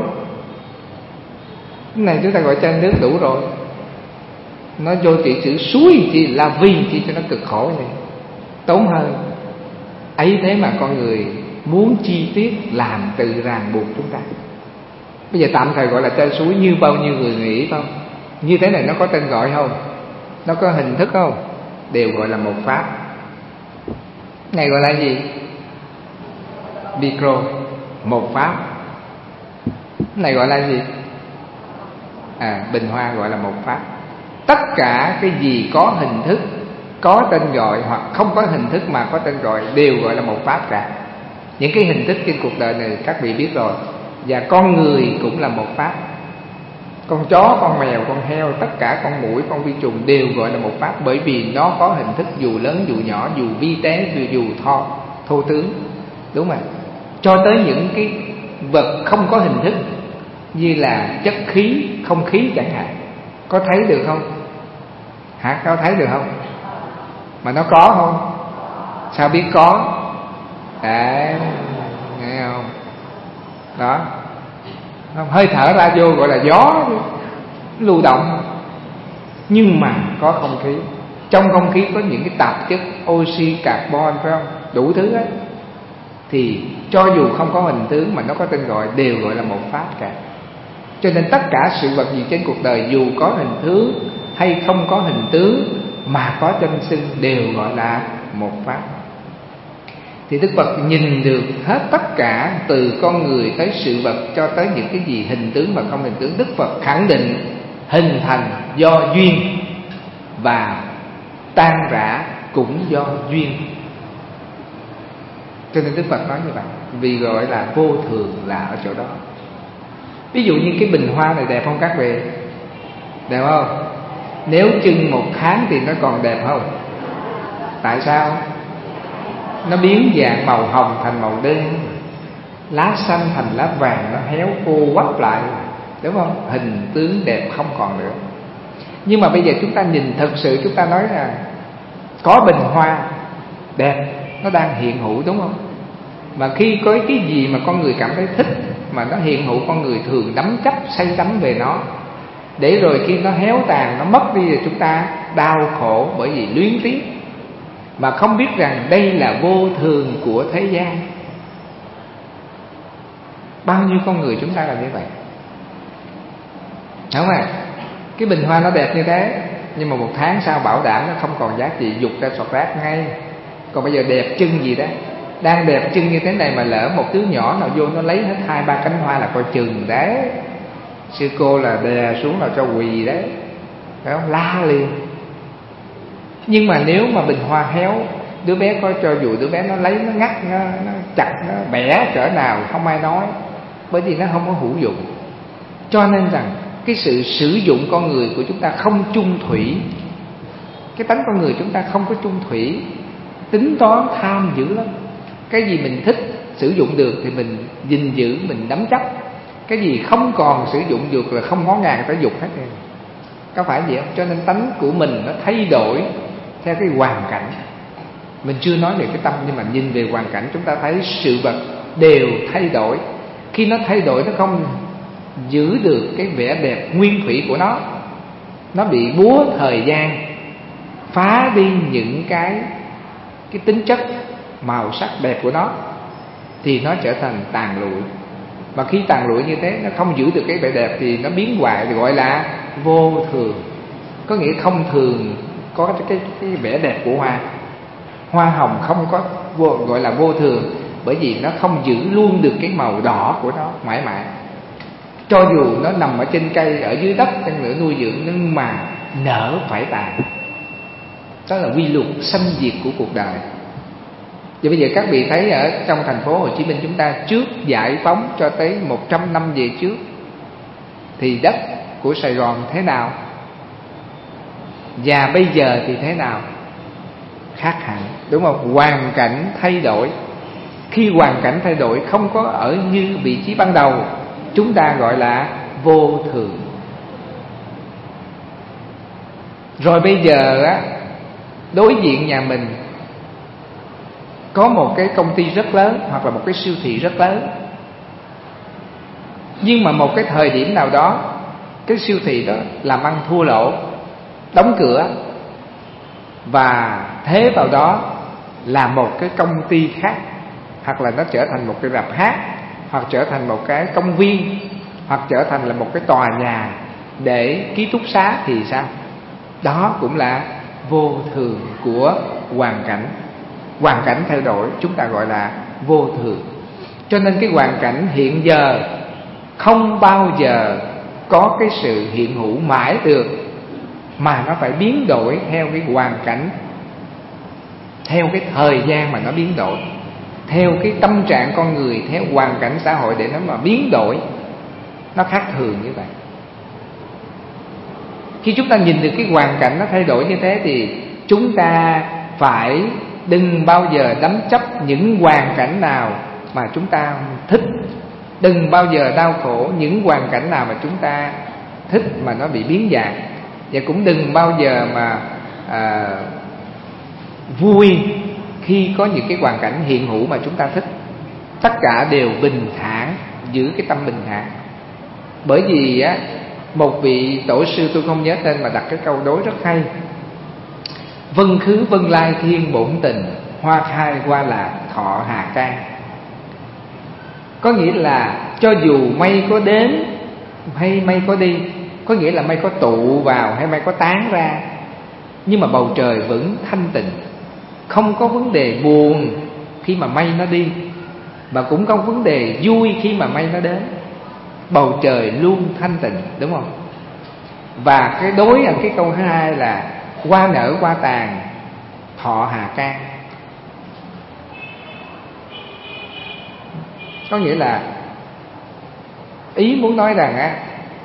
Speaker 2: Cái này chúng ta gọi chai nước đủ rồi. Nó vô chỉ chữ suối chỉ La Vi chỉ cho nó cực khổ này, tốn hơn. Ấy thế mà con người muốn chi tiết làm tự ràng buộc chúng ta. Bây giờ tạm thời gọi là chai suối như bao nhiêu người nghĩ không? Như thế này nó có tên gọi không? Nó có hình thức không? Đều gọi là một pháp. Này gọi là gì? Micro, một pháp. Này gọi là gì? À, bình hoa gọi là một pháp. Tất cả cái gì có hình thức, có tên gọi, hoặc không có hình thức mà có tên gọi, đều gọi là một pháp cả. Những cái hình thức trên cuộc đời này các vị biết rồi. Và con người cũng là một pháp. Con chó, con mèo, con heo, tất cả con muỗi, con vi trùng đều gọi là một pháp. Bởi vì nó có hình thức dù lớn dù nhỏ, dù vi tế dù thô, thô tướng. Đúng không? Cho tới những cái vật không có hình thức, như là chất khí, không khí chẳng hạn. Có thấy được không? Hả? Có thấy được không? Mà nó có không? Sao biết có? Đấy, nghe không? Đó. Hơi thở ra vô gọi là gió, lưu động. Nhưng mà có không khí. Trong không khí có những cái tạp chất oxy, carbon, phải không? Đủ thứ ấy. Thì cho dù không có hình tướng mà nó có tên gọi, đều gọi là một pháp cả. Cho nên tất cả sự vật gì trên cuộc đời, dù có hình tướng hay không có hình tướng mà có danh xưng, đều gọi là một pháp. Thì Đức Phật nhìn được hết tất cả, từ con người tới sự vật cho tới những cái gì hình tướng và không hình tướng. Đức Phật khẳng định hình thành do duyên và tan rã cũng do duyên. Cho nên Đức Phật nói như vậy, vì gọi là vô thường là ở chỗ đó. Ví dụ như cái bình hoa này đẹp không các vị? Đẹp không? Nếu chưng một tháng thì nó còn đẹp không? Tại sao? Nó biến dạng màu hồng thành màu đen, lá xanh thành lá vàng, nó héo khô quắp lại. đúng không? Hình tướng đẹp không còn nữa. Nhưng mà bây giờ chúng ta nhìn thật sự, chúng ta nói là có bình hoa đẹp nó đang hiện hữu, đúng không? Mà khi có cái gì mà con người cảm thấy thích mà nó hiện hữu, con người thường đắm chấp say đắm về nó, để rồi khi nó héo tàn, nó mất đi rồi chúng ta đau khổ bởi vì luyến tiếc, mà không biết rằng đây là vô thường của thế gian. Bao nhiêu con người chúng ta là như vậy, đúng không ạ? Cái bình hoa nó đẹp như thế, nhưng mà một tháng sau bảo đảm nó không còn giá trị, dục ra sọt rác ngay. Còn bây giờ đẹp chân gì đó, đang đẹp chân như thế này mà lỡ một đứa nhỏ nào vô nó lấy hết hai ba cánh hoa là coi chừng đấy. Sư cô là đè xuống là cho quỳ đấy, phải không? La liền. Nhưng mà nếu mà bình hoa héo, đứa bé có cho dù đứa bé nó lấy, nó ngắt, nó, nó chặt, nó bẻ cỡ nào không ai nói, bởi vì nó không có hữu dụng. Cho nên rằng cái sự sử dụng con người của chúng ta không chung thủy. Cái tánh con người chúng ta không có chung thủy, tính toán tham dữ lắm. Cái gì mình thích sử dụng được thì mình gìn giữ, mình đắm chấp. Cái gì không còn sử dụng được là không ngó ngàng tới dục hết rồi. Có phải vậy không? Cho nên tánh của mình nó thay đổi theo cái hoàn cảnh. Mình chưa nói về cái tâm, nhưng mà nhìn về hoàn cảnh chúng ta thấy sự vật đều thay đổi. Khi nó thay đổi, nó không giữ được cái vẻ đẹp nguyên thủy của nó, nó bị búa thời gian phá đi những cái cái tính chất màu sắc đẹp của nó, thì nó trở thành tàn lụi. Và khi tàn lụi như thế, nó không giữ được cái vẻ đẹp thì nó biến hoại, thì gọi là vô thường. Có nghĩa không thường có cái, cái, cái vẻ đẹp của hoa. Hoa hồng không có vô, gọi là vô thường, bởi vì nó không giữ luôn được cái màu đỏ của nó mãi mãi. Cho dù nó nằm ở trên cây, ở dưới đất chăng nữa nuôi dưỡng, nhưng mà nở phải tàn. Đó là quy luật sanh diệt của cuộc đời. Và bây giờ các vị thấy ở trong thành phố Hồ Chí Minh chúng ta, trước giải phóng cho tới một trăm năm về trước, thì đất của Sài Gòn thế nào, và bây giờ thì thế nào? Khác hẳn, đúng không? Hoàn cảnh thay đổi. Khi hoàn cảnh thay đổi, không có ở như vị trí ban đầu, chúng ta gọi là vô thường. Rồi bây giờ á, đối diện nhà mình có một cái công ty rất lớn, hoặc là một cái siêu thị rất lớn, nhưng mà một cái thời điểm nào đó cái siêu thị đó làm ăn thua lỗ, đóng cửa, và thế vào đó là một cái công ty khác, hoặc là nó trở thành một cái rạp hát, hoặc trở thành một cái công viên, hoặc trở thành là một cái tòa nhà để ký túc xá thì sao? Đó cũng là vô thường của hoàn cảnh. Hoàn cảnh thay đổi chúng ta gọi là vô thường. Cho nên cái hoàn cảnh hiện giờ không bao giờ có cái sự hiện hữu mãi được, mà nó phải biến đổi theo cái hoàn cảnh, theo cái thời gian mà nó biến đổi, theo cái tâm trạng con người, theo hoàn cảnh xã hội để nó mà biến đổi. Nó khác thường như vậy. Khi chúng ta nhìn được cái hoàn cảnh nó thay đổi như thế, thì chúng ta phải đừng bao giờ đắm chấp những hoàn cảnh nào mà chúng ta thích. Đừng bao giờ đau khổ những hoàn cảnh nào mà chúng ta thích mà nó bị biến dạng. Và cũng đừng bao giờ mà à, vui khi có những cái hoàn cảnh hiện hữu mà chúng ta thích. Tất cả đều bình thản, giữ cái tâm bình thản. Bởi vì á, một vị tổ sư tôi không nhớ tên mà đặt cái câu đối rất hay: vân khứ vân lai thiên bổn tình, hoa khai hoa lạc thọ hà can. Có nghĩa là cho dù mây có đến hay mây có đi, có nghĩa là mây có tụ vào hay mây có tán ra, nhưng mà bầu trời vẫn thanh tịnh. Không có vấn đề buồn khi mà mây nó đi, mà cũng không có vấn đề vui khi mà mây nó đến. Bầu trời luôn thanh tịnh, đúng không? Và cái đối với cái câu hai là hoa nở hoa tàn thọ hà can. Có nghĩa là ý muốn nói rằng á,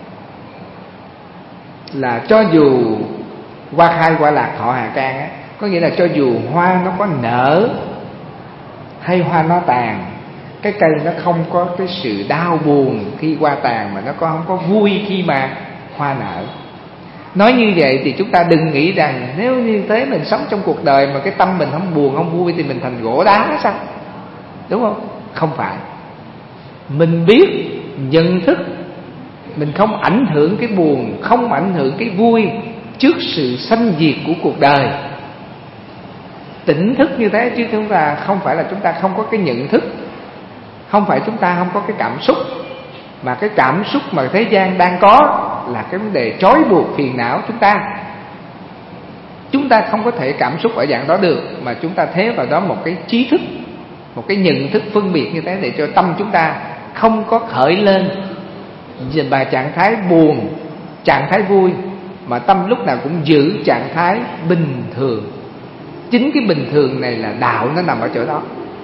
Speaker 2: là cho dù hoa khai hoa lạc thọ hà can á, có nghĩa là cho dù hoa nó có nở hay hoa nó tàn, Cái cây nó không có cái sự đau buồn khi hoa tàn, mà nó có không có vui khi mà hoa nở. Nói như vậy thì chúng ta đừng nghĩ rằng nếu như thế mình sống trong cuộc đời mà cái tâm mình không buồn không vui thì mình thành gỗ đá sao? Đúng không? Không phải. Mình biết nhận thức, mình không ảnh hưởng cái buồn, không ảnh hưởng cái vui trước sự sanh diệt của cuộc đời. Tỉnh thức như thế, chứ chúng ta không phải là chúng ta không có cái nhận thức, không phải chúng ta không có cái cảm xúc, mà cái cảm xúc mà thế gian đang có là cái vấn đề trói buộc phiền não chúng ta. Chúng ta không có thể cảm xúc ở dạng đó được, mà chúng ta thế vào đó một cái trí thức, một cái nhận thức phân biệt như thế, để cho tâm chúng ta không có khởi lên và trạng thái buồn, trạng thái vui, mà tâm lúc nào cũng giữ trạng thái bình thường. Chính cái bình thường này là đạo nó nằm ở chỗ đó.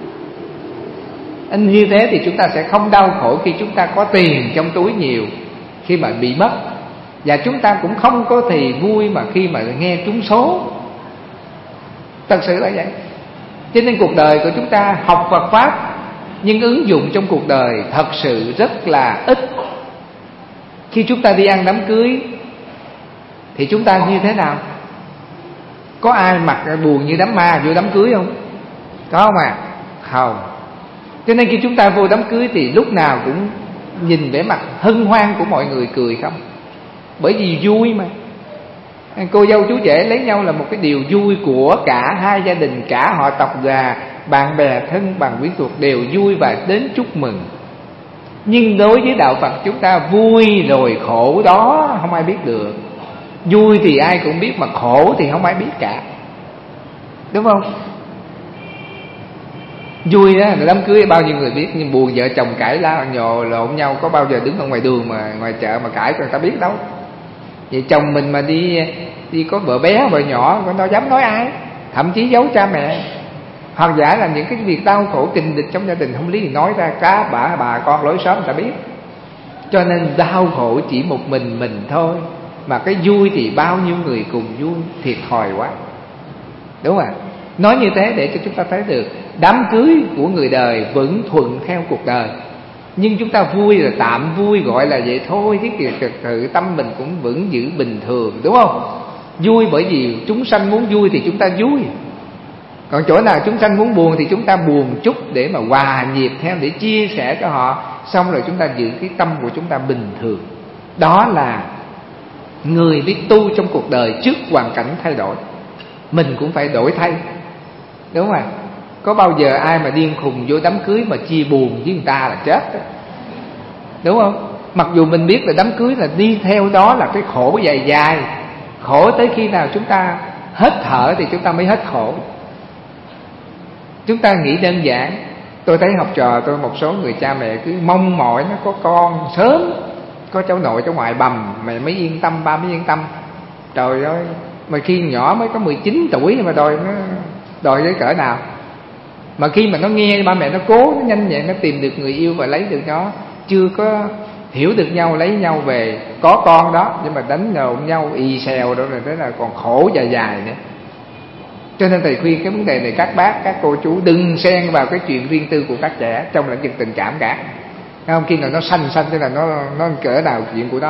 Speaker 2: Anh như thế thì chúng ta sẽ không đau khổ khi chúng ta có tiền trong túi nhiều, khi mà bị mất. Và chúng ta cũng không có thì vui mà khi mà nghe trúng số. Thật sự là vậy. Cho nên cuộc đời của chúng ta học Phật Pháp, nhưng ứng dụng trong cuộc đời thật sự rất là ít. Khi chúng ta đi ăn đám cưới thì chúng ta như thế nào? Có ai mặt buồn như đám ma vô đám cưới không? Có không à? Không. Cho nên khi chúng ta vô đám cưới thì lúc nào cũng nhìn vẻ mặt hân hoan của mọi người cười không? Bởi vì vui mà. Cô dâu chú rể lấy nhau là một cái điều vui của cả hai gia đình, cả họ tộc và bạn bè thân bằng quyến thuộc đều vui và đến chúc mừng. Nhưng đối với đạo Phật chúng ta, vui rồi khổ đó không ai biết được. Vui thì ai cũng biết, mà khổ thì không ai biết cả. Đúng không? Vui đó, đám cưới bao nhiêu người biết, nhưng buồn vợ chồng cãi la nhồ lộn nhau, có bao giờ đứng ở ngoài đường mà ngoài chợ mà cãi người ta biết đâu. Vậy chồng mình mà đi đi có vợ bé vợ nhỏ, nó dám nói ai, thậm chí giấu cha mẹ. Hoặc giả là những cái việc đau khổ kình địch trong gia đình không lý thì nói ra, cá bà bà con lối xóm người ta biết. Cho nên đau khổ chỉ một mình mình thôi, mà cái vui thì bao nhiêu người cùng vui, thiệt thòi quá. Đúng không ạ? Nói như thế để cho chúng ta thấy được đám cưới của người đời vẫn thuận theo cuộc đời. Nhưng chúng ta vui là tạm vui, gọi là vậy thôi, chứ kìa sự tâm mình cũng vẫn giữ bình thường. Đúng không? Vui bởi vì chúng sanh muốn vui thì chúng ta vui. Còn chỗ nào chúng sanh muốn buồn thì chúng ta buồn chút, để mà hòa nhịp theo, để chia sẻ cho họ. Xong rồi chúng ta giữ cái tâm của chúng ta bình thường. Đó là người biết tu trong cuộc đời trước hoàn cảnh thay đổi. Mình cũng phải đổi thay. Đúng không ạ? Có bao giờ ai mà điên khùng vô đám cưới mà chia buồn với người ta là chết đó. Đúng không? Mặc dù mình biết là đám cưới là đi theo đó là cái khổ dài dài, khổ tới khi nào chúng ta hết thở thì chúng ta mới hết khổ. Chúng ta nghĩ đơn giản. Tôi thấy học trò tôi, một số người cha mẹ cứ mong mỏi nó có con sớm, có cháu nội cháu ngoại bầm mẹ mới yên tâm, ba mới yên tâm. Trời ơi, mà khi nhỏ mới có mười chín tuổi mà đòi nó đòi với cỡ nào. Mà khi mà nó nghe ba mẹ nó cố, nó nhanh nhẹn nó tìm được người yêu và lấy được nó, chưa có hiểu được nhau, lấy nhau về có con đó, nhưng mà đánh lộn nhau y xèo đó, rồi thế là còn khổ dài dài nữa. Cho nên thầy khuyên cái vấn đề này các bác, các cô chú đừng xen vào cái chuyện riêng tư của các trẻ trong lĩnh vực tình cảm cả. Không, khi nào nó sanh sanh thế là nó nó cỡ nào chuyện của nó.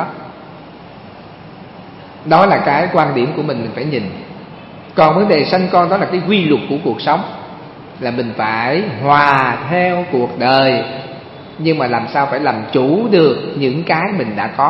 Speaker 2: Đó là cái quan điểm của mình mình phải nhìn. Còn vấn đề sanh con đó là cái quy luật của cuộc sống, là mình phải hòa theo cuộc đời, nhưng mà làm sao phải làm chủ được những cái mình đã có.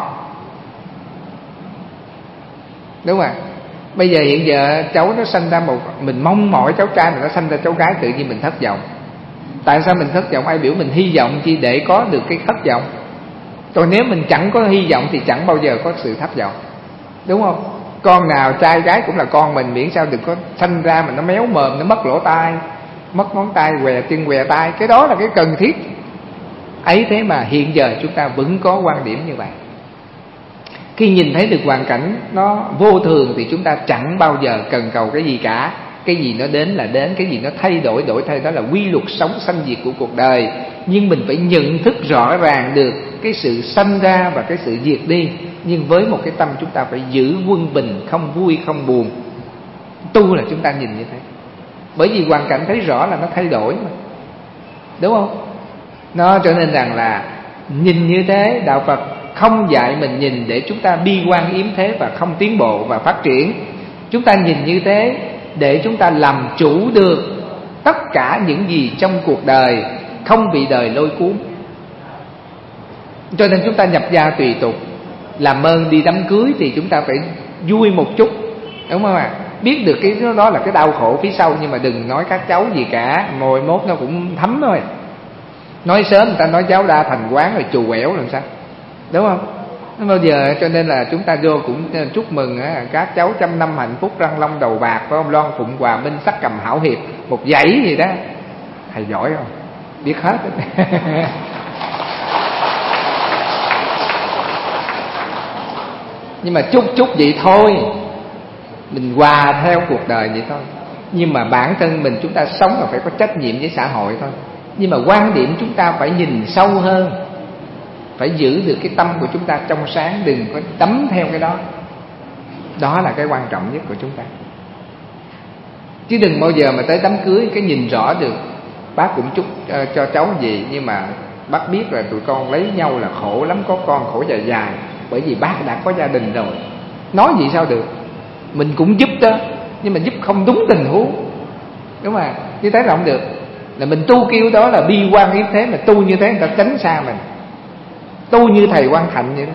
Speaker 2: Đúng không ạ? Bây giờ hiện giờ cháu nó sanh ra một, mình mong mỏi cháu trai mà nó sanh ra cháu gái, tự nhiên mình thất vọng. Tại sao mình thất vọng? Ai biểu mình hy vọng chi để có được cái thất vọng. Còn nếu mình chẳng có hy vọng thì chẳng bao giờ có sự thất vọng. Đúng không? Con nào trai gái cũng là con mình, miễn sao đừng có sanh ra mà nó méo mồm, nó mất lỗ tai, mất ngón tay, què chân què tay. Cái đó là cái cần thiết. Ấy thế mà hiện giờ chúng ta vẫn có quan điểm như vậy. Khi nhìn thấy được hoàn cảnh nó vô thường thì chúng ta chẳng bao giờ cần cầu cái gì cả. Cái gì nó đến là đến, cái gì nó thay đổi đổi thay, đó là quy luật sống sanh diệt của cuộc đời. Nhưng mình phải nhận thức rõ ràng được cái sự sanh ra và cái sự diệt đi. Nhưng với một cái tâm chúng ta phải giữ quân bình, không vui không buồn. Tu là chúng ta nhìn như thế. Bởi vì hoàn cảnh thấy rõ là nó thay đổi mà. Đúng không? Nó cho nên rằng là nhìn như thế, đạo Phật không dạy mình nhìn để chúng ta bi quan yếm thế và không tiến bộ và phát triển. Chúng ta nhìn như thế để chúng ta làm chủ được tất cả những gì trong cuộc đời, không bị đời lôi cuốn. Cho nên chúng ta nhập gia tùy tục. Làm ơn đi đám cưới thì chúng ta phải vui một chút, đúng không ạ? Biết được cái đó là cái đau khổ phía sau, nhưng mà đừng nói các cháu gì cả, mồi mốt nó cũng thấm thôi. Nói sớm người ta nói cháu đa thành quán rồi chù quẻo làm sao, đúng không? Không bao giờ. Cho nên là chúng ta vô cũng chúc mừng á, các cháu trăm năm hạnh phúc, răng long đầu bạc, phải không? Loan phụng hòa minh, sắc cầm hảo hiệp, một dãy gì đó. Thầy giỏi không? Biết hết. Nhưng mà chút chút vậy thôi, mình hòa theo cuộc đời vậy thôi. Nhưng mà bản thân mình chúng ta sống là phải có trách nhiệm với xã hội thôi. Nhưng mà quan điểm chúng ta phải nhìn sâu hơn, phải giữ được cái tâm của chúng ta trong sáng, đừng có đắm theo cái đó. Đó là cái quan trọng nhất của chúng ta. Chứ đừng bao giờ mà tới đám cưới cái nhìn rõ được. Bác cũng chúc uh, cho cháu gì, nhưng mà bác biết là tụi con lấy nhau là khổ lắm, có con khổ dài dài, bởi vì bác đã có gia đình rồi. Nói gì sao được. Mình cũng giúp đó, nhưng mà giúp không đúng tình huống, đúng không ạ? Như thế là không được. Là mình tu kêu đó là bi quan yếm thế, mà tu như thế người ta tránh xa mình. Tu như thầy Quang Thạnh vậy đó.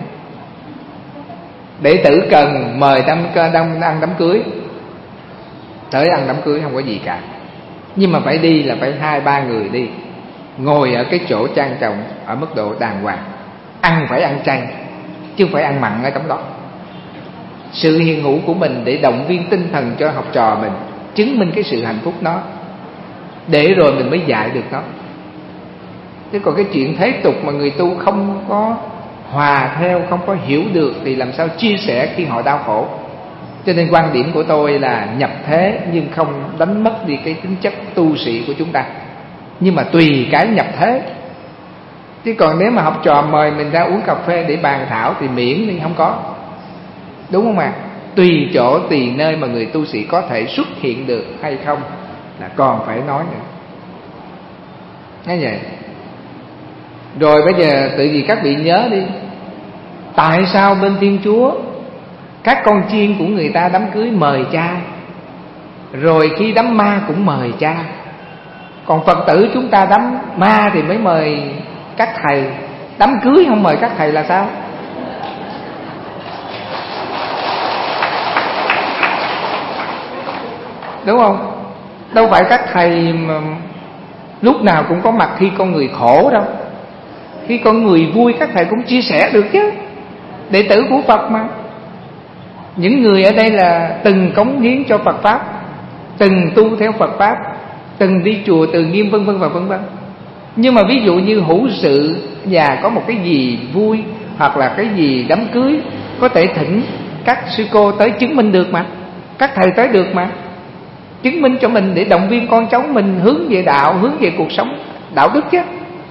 Speaker 2: Đệ tử cần mời đám, đám, ăn đám cưới, tới ăn đám cưới không có gì cả. Nhưng mà phải đi là phải hai ba người đi, ngồi ở cái chỗ trang trọng, ở mức độ đàng hoàng. Ăn phải ăn chay, chứ không phải ăn mặn ở trong đó. Sự hiện hữu của mình để động viên tinh thần cho học trò mình, chứng minh cái sự hạnh phúc nó, để rồi mình mới dạy được nó. Chứ còn cái chuyện thế tục mà người tu không có hòa theo, không có hiểu được, thì làm sao chia sẻ khi họ đau khổ. Cho nên quan điểm của tôi là nhập thế, nhưng không đánh mất đi cái tính chất tu sĩ của chúng ta. Nhưng mà tùy cái nhập thế. Chứ còn nếu mà học trò mời mình ra uống cà phê để bàn thảo thì miễn thì không có, đúng không ạ? Tùy chỗ, tùy nơi mà người tu sĩ có thể xuất hiện được hay không là còn phải nói nữa. Nghe vậy. Rồi bây giờ tự vì các vị nhớ đi, tại sao bên Thiên Chúa các con chiên của người ta đám cưới mời cha, rồi khi đám ma cũng mời cha, còn Phật tử chúng ta đám ma thì mới mời các thầy, đám cưới không mời các thầy là sao? Đúng không? Đâu phải các thầy mà lúc nào cũng có mặt khi con người khổ đâu. Khi con người vui các thầy cũng chia sẻ được chứ. Đệ tử của Phật mà. Những người ở đây là từng cống hiến cho Phật Pháp, từng tu theo Phật Pháp, từng đi chùa Từ Nghiêm vân vân và vân vân. Nhưng mà ví dụ như hữu sự và có một cái gì vui, hoặc là cái gì đám cưới, có thể thỉnh các sư cô tới chứng minh được mà. Các thầy tới được mà, chứng minh cho mình để động viên con cháu mình hướng về đạo, hướng về cuộc sống đạo đức chứ.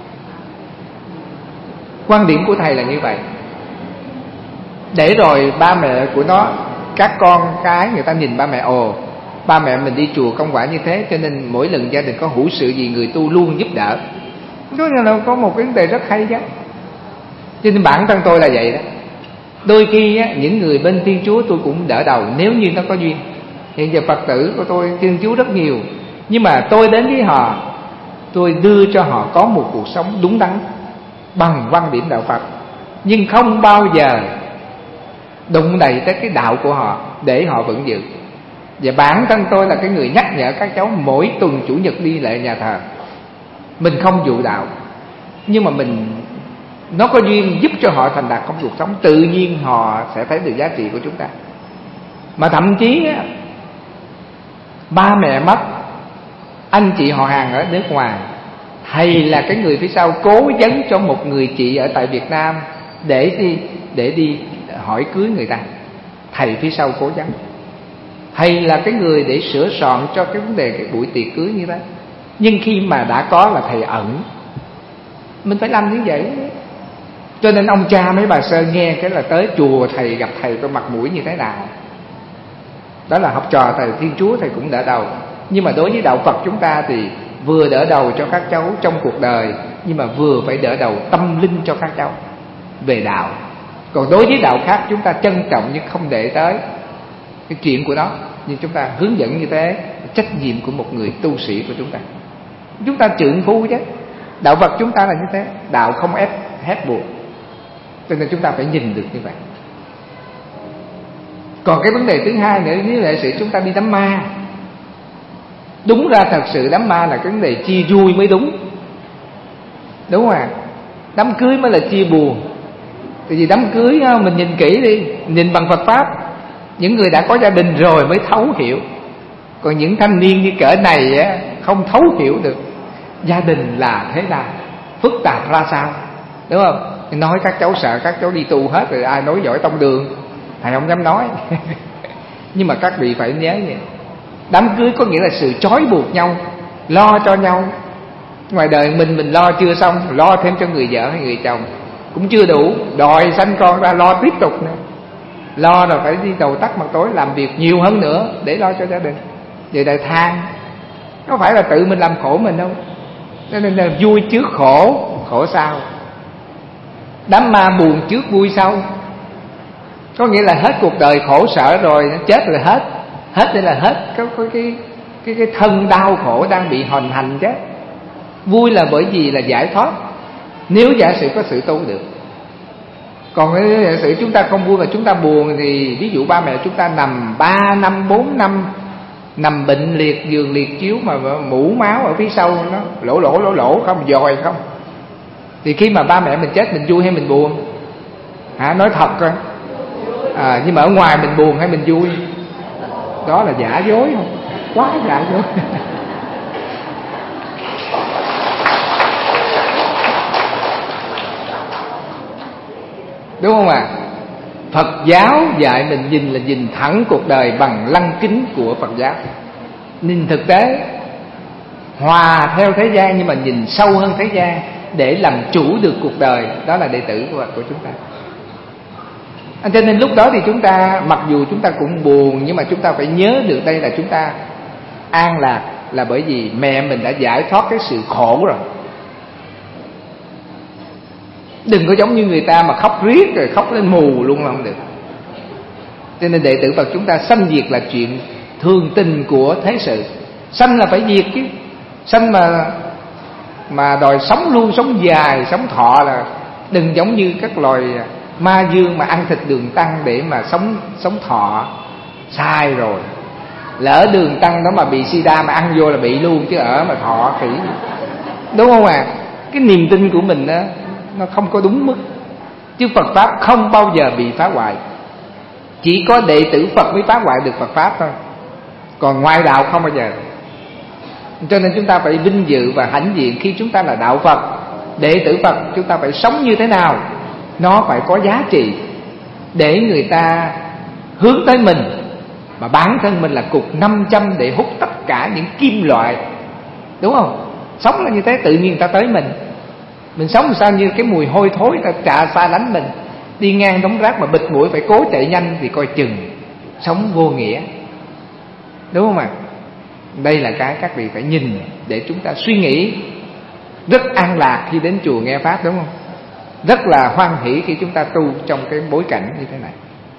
Speaker 2: Quan điểm của thầy là như vậy. Để rồi ba mẹ của nó, các con cái người ta nhìn ba mẹ, ồ, ba mẹ mình đi chùa công quả như thế, cho nên mỗi lần gia đình có hữu sự gì người tu luôn giúp đỡ. Đó là có một cái vấn đề rất hay chứ. Cho nên bản thân tôi là vậy đó. Đôi khi á, những người bên Thiên Chúa tôi cũng đỡ đầu nếu như nó có duyên. Hiện giờ Phật tử của tôi Thiên Chúa rất nhiều, nhưng mà tôi đến với họ, tôi đưa cho họ có một cuộc sống đúng đắn bằng quan điểm đạo Phật, nhưng không bao giờ đụng đầy tới cái đạo của họ để họ vững giữ. Và bản thân tôi là cái người nhắc nhở các cháu mỗi tuần chủ nhật đi lại nhà thờ. Mình không dụ đạo, nhưng mà mình nó có duyên giúp cho họ thành đạt trong cuộc sống, tự nhiên họ sẽ thấy được giá trị của chúng ta. Mà thậm chí á, ba mẹ mất, anh chị họ hàng ở nước ngoài, thầy là cái người phía sau cố vấn cho một người chị ở tại Việt Nam để đi để đi hỏi cưới người ta. Thầy phía sau cố vấn. Thầy là cái người để sửa soạn cho cái vấn đề cái buổi tiệc cưới như thế. Nhưng khi mà đã có là thầy ẩn, mình phải làm như vậy. Cho nên ông cha mấy bà sơ nghe cái là tới chùa thầy, gặp thầy có mặt mũi như thế nào. Đó là học trò thầy Thiên Chúa, thầy cũng đỡ đầu. Nhưng mà đối với đạo Phật chúng ta thì vừa đỡ đầu cho các cháu trong cuộc đời, nhưng mà vừa phải đỡ đầu tâm linh cho các cháu về đạo. Còn đối với đạo khác chúng ta trân trọng nhưng không để tới cái chuyện của nó, nhưng chúng ta hướng dẫn như thế, trách nhiệm của một người tu sĩ của chúng ta. Chúng ta trượng phu chứ. Đạo Phật chúng ta là như thế, đạo không ép ép buộc, cho nên chúng ta phải nhìn được như vậy. Còn cái vấn đề thứ hai nữa, nếu nghệ sĩ chúng ta đi đám ma, đúng ra thật sự đám ma là cái vấn đề chia vui mới đúng, đúng không ạ? Đám cưới mới là chia buồn. Tại vì đám cưới mình nhìn kỹ đi, nhìn bằng Phật Pháp, những người đã có gia đình rồi mới thấu hiểu. Còn những thanh niên như cỡ này á, không thấu hiểu được gia đình là thế nào, phức tạp ra sao, đúng không? Nói các cháu sợ các cháu đi tu hết rồi ai nói giỏi tông đường, thầy không dám nói. Nhưng mà các vị phải nhớ vậy, đám cưới có nghĩa là sự trói buộc nhau, lo cho nhau. Ngoài đời mình mình lo chưa xong, lo thêm cho người vợ hay người chồng cũng chưa đủ, đòi sanh con ra lo tiếp tục nữa. Lo rồi phải đi đầu tắt mặt tối làm việc nhiều hơn nữa để lo cho gia đình. Vậy đại than, có phải là tự mình làm khổ mình đâu. Cho nên là vui trước khổ, khổ sau. Đám ma buồn trước vui sau. Có nghĩa là hết cuộc đời khổ sở rồi, nó chết là hết. Hết đây là hết có, có cái, cái, cái thân đau khổ đang bị hoành hành chứ. Vui là bởi vì là giải thoát, nếu giả sử có sự tu được. Còn nếu giả sử chúng ta không vui và chúng ta buồn, thì ví dụ ba mẹ chúng ta nằm ba năm, bốn năm, nằm bệnh liệt, giường liệt chiếu mà mũ máu ở phía sau nó lỗ lỗ lỗ lỗ không, dòi không, thì khi mà ba mẹ mình chết mình vui hay mình buồn? Hả? Nói thật coi. À, nhưng mà ở ngoài mình buồn hay mình vui? Đó là giả dối không? Quá giả dối. Đúng không ạ? À? Phật giáo dạy mình nhìn là nhìn thẳng cuộc đời bằng lăng kính của Phật giáo. Nhìn thực tế, hòa theo thế gian nhưng mà nhìn sâu hơn thế gian để làm chủ được cuộc đời. Đó là đệ tử của Phật của chúng ta. Cho nên lúc đó thì chúng ta, mặc dù chúng ta cũng buồn, nhưng mà chúng ta phải nhớ được đây là chúng ta an lạc là bởi vì mẹ mình đã giải thoát cái sự khổ rồi. Đừng có giống như người ta mà khóc riết rồi khóc lên mù luôn là không được. Cho nên đệ tử Phật chúng ta sanh diệt là chuyện thường tình của thế sự. Sanh là phải diệt chứ. Sanh mà mà đòi sống luôn, sống dài, sống thọ là đừng giống như các loài ma dương mà ăn thịt đường tăng để mà sống sống thọ. Sai rồi. Lỡ đường tăng đó mà bị sida mà ăn vô là bị luôn chứ ở mà thọ khỉ. Đúng không ạ? À? Cái niềm tin của mình đó nó không có đúng mức. Chứ Phật Pháp không bao giờ bị phá hoại. Chỉ có đệ tử Phật mới phá hoại được Phật Pháp thôi. Còn ngoại đạo không bao giờ. Cho nên chúng ta phải vinh dự và hãnh diện khi chúng ta là đạo Phật. Đệ tử Phật chúng ta phải sống như thế nào? Nó phải có giá trị để người ta hướng tới mình. Mà bản thân mình là cục năm trăm để hút tất cả những kim loại. Đúng không? Sống là như thế, tự nhiên người ta tới mình. Mình sống sao như cái mùi hôi thối ta trà xa lánh mình. Đi ngang đống rác mà bịt mũi phải cố chạy nhanh thì coi chừng sống vô nghĩa. Đúng không ạ? À? Đây là cái các vị phải nhìn để chúng ta suy nghĩ. Rất an lạc khi đến chùa nghe Pháp, đúng không? Rất là hoan hỷ khi chúng ta tu trong cái bối cảnh như thế này.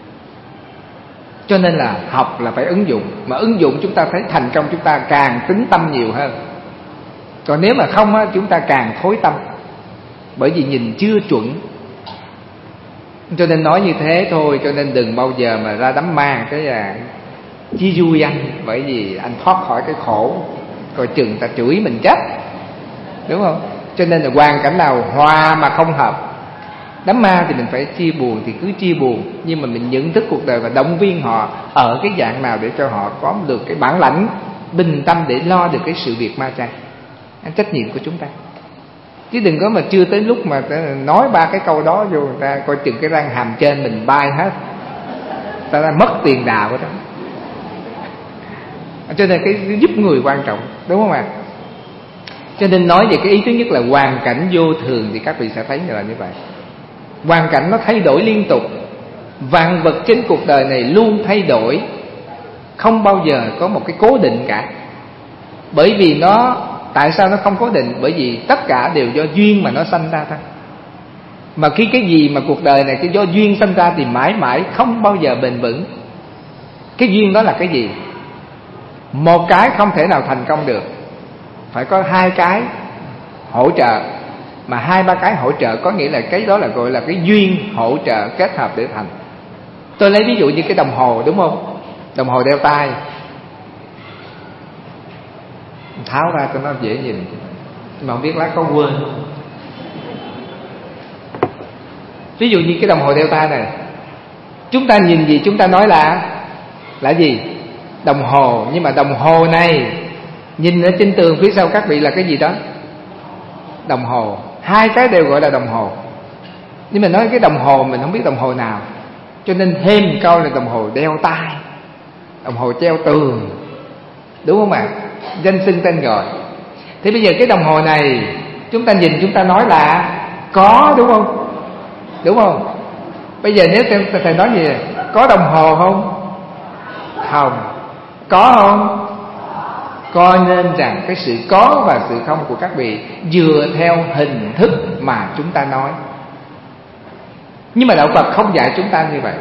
Speaker 2: Cho nên là học là phải ứng dụng. Mà ứng dụng chúng ta thấy thành công, chúng ta càng tín tâm nhiều hơn. Còn nếu mà không á, chúng ta càng thối tâm. Bởi vì nhìn chưa chuẩn. Cho nên nói như thế thôi. Cho nên đừng bao giờ mà ra đám ma cái là chi vui anh. Bởi vì anh thoát khỏi cái khổ, coi chừng ta chửi mình chết. Đúng không? Cho nên là hoàn cảnh nào hòa mà không hợp. Đám ma thì mình phải chia buồn thì cứ chia buồn. Nhưng mà mình nhận thức cuộc đời và động viên họ ở cái dạng nào để cho họ có được cái bản lãnh bình tâm để lo được cái sự việc ma chay. Trách nhiệm của chúng ta. Chứ đừng có mà chưa tới lúc mà nói ba cái câu đó vô người ta coi chừng cái răng hàm trên mình bay hết. Ta đã mất tiền đào của đó. Cho nên cái giúp người quan trọng, đúng không ạ? Cho nên nói về cái ý thứ nhất là hoàn cảnh vô thường thì các vị sẽ thấy là như vậy. Hoàn cảnh nó thay đổi liên tục. Vạn vật trên cuộc đời này luôn thay đổi, không bao giờ có một cái cố định cả. Bởi vì nó Tại sao nó không cố định? Bởi vì tất cả đều do duyên mà nó sanh ra thôi. Mà khi cái gì mà cuộc đời này cái do duyên sanh ra thì mãi mãi không bao giờ bền vững. Cái duyên đó là cái gì? Một cái không thể nào thành công được, phải có hai cái hỗ trợ. Mà hai ba cái hỗ trợ có nghĩa là cái đó là gọi là cái duyên hỗ trợ kết hợp để thành. Tôi lấy ví dụ như cái đồng hồ, đúng không? Đồng hồ đeo tay, tháo ra cho nó dễ nhìn, mà không biết lát có quên. Ví dụ như cái đồng hồ đeo tay này, chúng ta nhìn gì chúng ta nói là là gì? Đồng hồ. Nhưng mà đồng hồ này nhìn ở trên tường phía sau các vị là cái gì đó? Đồng hồ. Hai cái đều gọi là đồng hồ. Nhưng mà nói cái đồng hồ mình không biết đồng hồ nào, cho nên thêm câu là đồng hồ đeo tay, đồng hồ treo tường, đúng không ạ? Danh xưng tên gọi. Thế bây giờ cái đồng hồ này chúng ta nhìn chúng ta nói là có, đúng không? Đúng không? Bây giờ nếu thầy nói gì, có đồng hồ không? Không. Có không? Coi nên rằng cái sự có và sự không của các vị dựa theo hình thức mà chúng ta nói. Nhưng mà đạo Phật không dạy chúng ta như vậy.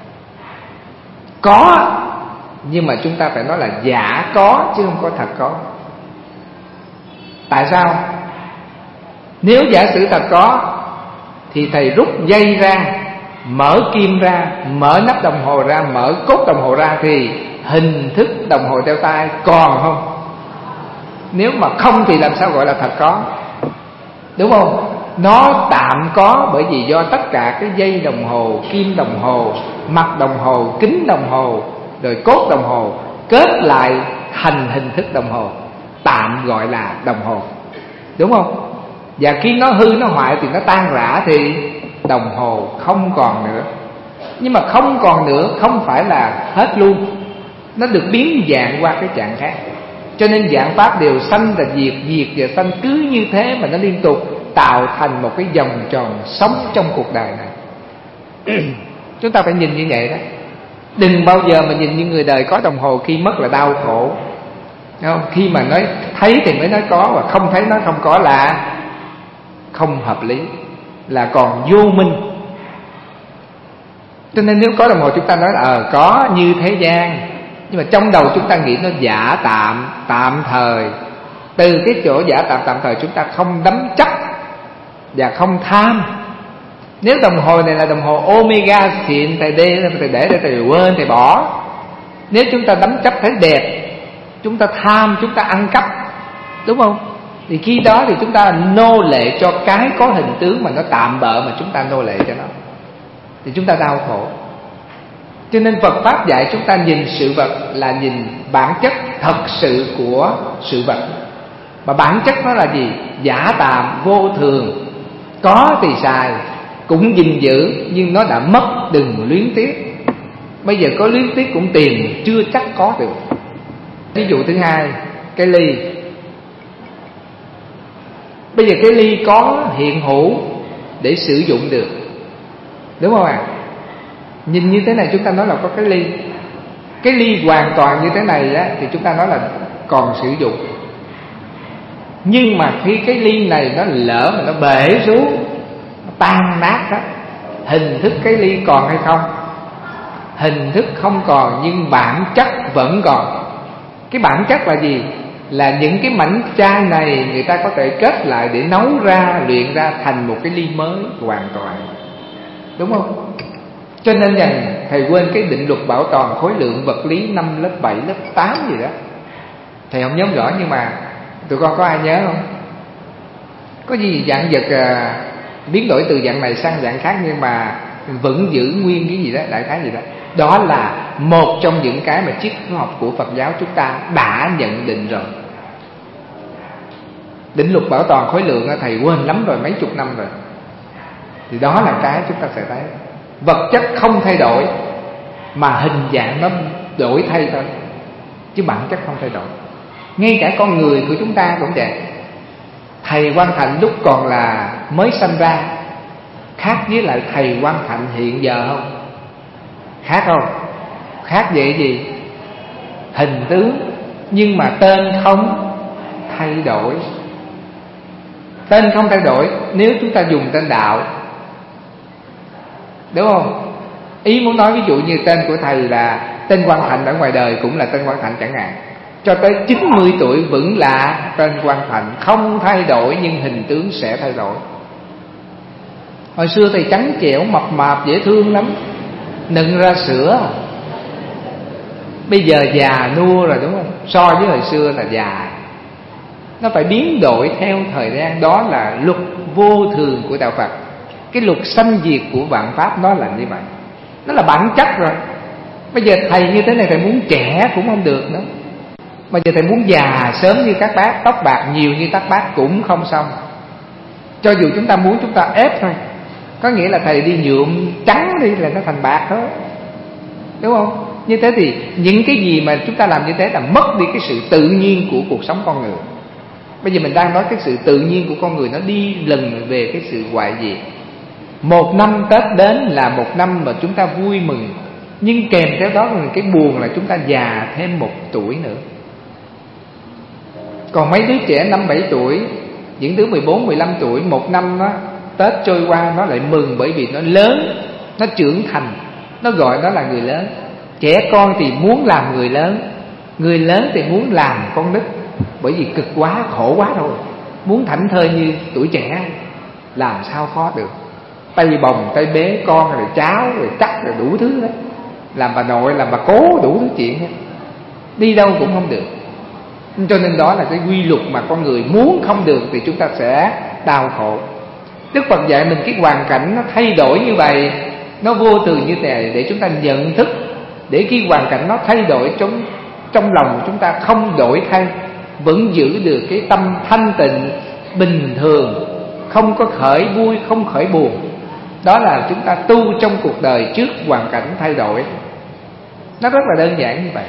Speaker 2: Có, nhưng mà chúng ta phải nói là giả có chứ không có thật có. Tại sao? Nếu giả sử thật có thì thầy rút dây ra, mở kim ra, mở nắp đồng hồ ra, mở cốt đồng hồ ra thì hình thức đồng hồ đeo tay còn không? Nếu mà không thì làm sao gọi là thật có? Đúng không? Nó tạm có bởi vì do tất cả cái dây đồng hồ, kim đồng hồ, mặt đồng hồ, kính đồng hồ, rồi cốt đồng hồ kết lại thành hình thức đồng hồ, tạm gọi là đồng hồ. Đúng không? Và khi nó hư, nó hoại thì nó tan rã thì đồng hồ không còn nữa. Nhưng mà không còn nữa không phải là hết luôn, nó được biến dạng qua cái trạng khác. Cho nên dạng pháp đều sanh và diệt, diệt và sanh, cứ như thế mà nó liên tục tạo thành một cái vòng tròn sống trong cuộc đời này. Chúng ta phải nhìn như vậy đó. Đừng bao giờ mà nhìn như người đời có đồng hồ khi mất là đau khổ, đúng không? Khi mà nói thấy thì mới nói có, và không thấy nói không có là không hợp lý, là còn vô minh. Cho nên nếu có đồng hồ chúng ta nói là ờ có như thế gian, nhưng mà trong đầu chúng ta nghĩ nó giả tạm, tạm thời. Từ cái chỗ giả tạm, tạm thời chúng ta không đắm chấp và không tham. Nếu đồng hồ này là đồng hồ Omega xịn, thầy để thầy để để thầy quên, thầy bỏ. Nếu chúng ta đắm chấp thấy đẹp, chúng ta tham, chúng ta ăn cắp, đúng không? Thì khi đó thì chúng ta nô lệ cho cái có hình tướng mà nó tạm bợ, mà chúng ta nô lệ cho nó, thì chúng ta đau khổ. Cho nên Phật Pháp dạy chúng ta nhìn sự vật là nhìn bản chất thật sự của sự vật. Mà bản chất nó là gì? Giả tạm, vô thường. Có thì xài, cũng gìn giữ, nhưng nó đã mất, đừng luyến tiếc. Bây giờ có luyến tiếc cũng tìm, chưa chắc có được. Ví dụ thứ hai, cái ly. Bây giờ cái ly có hiện hữu để sử dụng được, đúng không ạ? À? Nhìn như thế này chúng ta nói là có cái ly. Cái ly hoàn toàn như thế này á, thì chúng ta nói là còn sử dụng. Nhưng mà khi cái ly này nó lỡ mà nó bể xuống, nó tan nát đó, hình thức cái ly còn hay không? Hình thức không còn, nhưng bản chất vẫn còn. Cái bản chất là gì? Là những cái mảnh chai này người ta có thể kết lại để nấu ra, luyện ra thành một cái ly mới hoàn toàn, đúng không? Cho nên rằng thầy quên cái định luật bảo toàn khối lượng vật lý năm lớp bảy, lớp tám gì đó, thầy không nhớ rõ, nhưng mà tụi con có ai nhớ không? Có gì dạng vật à, biến đổi từ dạng này sang dạng khác nhưng mà vẫn giữ nguyên cái gì đó, đại khái gì đó. Đó là một trong những cái mà triết học của Phật giáo chúng ta đã nhận định rồi. Định luật bảo toàn khối lượng thầy quên lắm rồi, mấy chục năm rồi. Thì đó là cái chúng ta sẽ thấy vật chất không thay đổi, mà hình dạng nó đổi thay thôi, chứ bản chất không thay đổi. Ngay cả con người của chúng ta cũng vậy. Thầy Quang Thạnh lúc còn là mới sanh ra khác với lại thầy Quang Thạnh hiện giờ không? Khác không? Khác vậy gì? Hình tướng, nhưng mà tên không thay đổi. Tên không thay đổi nếu chúng ta dùng tên đạo, đúng không? Ý muốn nói ví dụ như tên của thầy là tên Quang Thạnh, ở ngoài đời cũng là tên Quang Thạnh chẳng hạn. Cho tới chín mươi tuổi vẫn là tên Quang Thạnh, không thay đổi, nhưng hình tướng sẽ thay đổi. Hồi xưa thầy trắng trẻo mập mạp dễ thương lắm, nựng ra sữa. Bây giờ già nua rồi, đúng không? So với hồi xưa là già. Nó phải biến đổi theo thời gian. Đó là luật vô thường của đạo Phật. Cái luật sanh diệt của vạn pháp nó là như vậy. Nó là bản chất rồi. Bây giờ thầy như thế này, thầy muốn trẻ cũng không được nữa. Bây giờ thầy muốn già sớm như các bác, tóc bạc nhiều như các bác cũng không xong. Cho dù chúng ta muốn, chúng ta ép thôi. Có nghĩa là thầy đi nhuộm trắng đi là nó thành bạc thôi, đúng không? Như thế thì những cái gì mà chúng ta làm như thế là mất đi cái sự tự nhiên của cuộc sống con người. Bây giờ mình đang nói cái sự tự nhiên của con người nó đi lần về cái sự hoại diệt. Một năm Tết đến là một năm mà chúng ta vui mừng, nhưng kèm theo đó là cái buồn là chúng ta già thêm một tuổi nữa. Còn mấy đứa trẻ năm bảy tuổi, những đứa mười bốn, mười lăm tuổi, một năm đó, Tết trôi qua nó lại mừng, bởi vì nó lớn, nó trưởng thành, nó gọi nó là người lớn. Trẻ con thì muốn làm người lớn, người lớn thì muốn làm con nít, bởi vì cực quá, khổ quá rồi. Muốn thảnh thơi như tuổi trẻ, làm sao khó được. Tay bồng, tay bế con, rồi cháu, rồi chắc, rồi đủ thứ đấy. Làm bà nội, làm bà cố, đủ thứ chuyện hết. Đi đâu cũng không được. Cho nên đó là cái quy luật mà con người muốn không được thì chúng ta sẽ đau khổ. Đức Phật dạy mình cái hoàn cảnh nó thay đổi như vậy, nó vô thường như thế này, để chúng ta nhận thức. Để khi hoàn cảnh nó thay đổi, trong, trong lòng chúng ta không đổi thay, vẫn giữ được cái tâm thanh tịnh, bình thường, không có khởi vui, không khởi buồn. Đó là chúng ta tu trong cuộc đời trước hoàn cảnh thay đổi. Nó rất là đơn giản như vậy.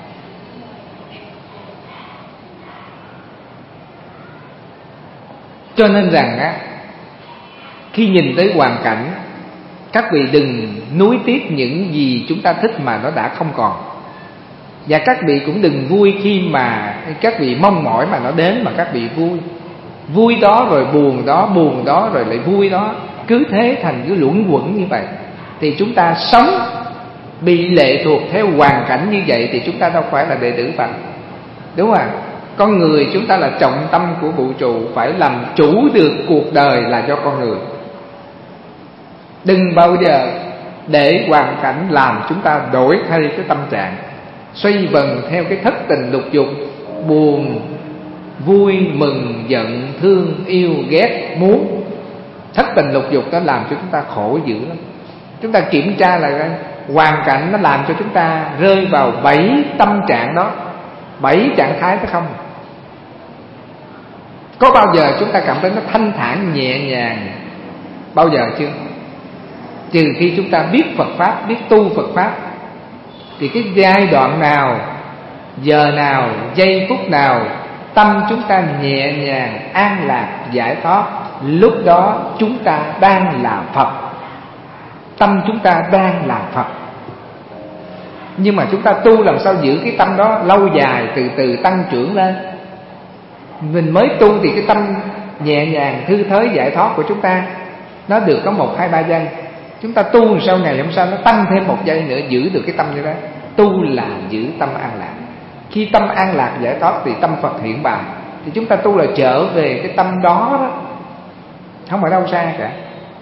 Speaker 2: Cho nên rằng á, khi nhìn tới hoàn cảnh, các vị đừng nuối tiếc những gì chúng ta thích mà nó đã không còn. Và các vị cũng đừng vui khi mà các vị mong mỏi mà nó đến mà các vị vui. Vui đó rồi buồn đó, buồn đó rồi lại vui đó, cứ thế thành cứ luẩn quẩn như vậy. Thì chúng ta sống bị lệ thuộc theo hoàn cảnh như vậy thì chúng ta đâu phải là đệ tử Phật, đúng không ạ? Con người chúng ta là trọng tâm của vũ trụ, phải làm chủ được cuộc đời là do con người. Đừng bao giờ để hoàn cảnh làm chúng ta đổi thay cái tâm trạng, xoay vần theo cái thất tình lục dục, buồn, vui, mừng, giận, thương, yêu, ghét, muốn. Thất tình lục dục nó làm cho chúng ta khổ dữ lắm. Chúng ta kiểm tra lại hoàn cảnh nó làm cho chúng ta rơi vào bảy tâm trạng đó, bảy trạng thái đó không. Có bao giờ chúng ta cảm thấy nó thanh thản nhẹ nhàng bao giờ chưa? Trừ khi chúng ta biết Phật Pháp, biết tu Phật Pháp. Thì cái giai đoạn nào, giờ nào, giây phút nào tâm chúng ta nhẹ nhàng, an lạc, giải thoát, lúc đó chúng ta đang là Phật. Tâm chúng ta đang là Phật. Nhưng mà chúng ta tu làm sao giữ cái tâm đó lâu dài, từ từ tăng trưởng lên. Mình mới tu thì cái tâm nhẹ nhàng, thư thới, giải thoát của chúng ta nó được có một, hai, ba giây. Chúng ta tu sau ngày hôm sau nó tăng thêm một giây nữa, giữ được cái tâm như thế. Tu là giữ tâm an lạc. Khi tâm an lạc giải thoát thì tâm Phật hiện bài. Thì chúng ta tu là trở về cái tâm đó đó, không phải đâu xa cả.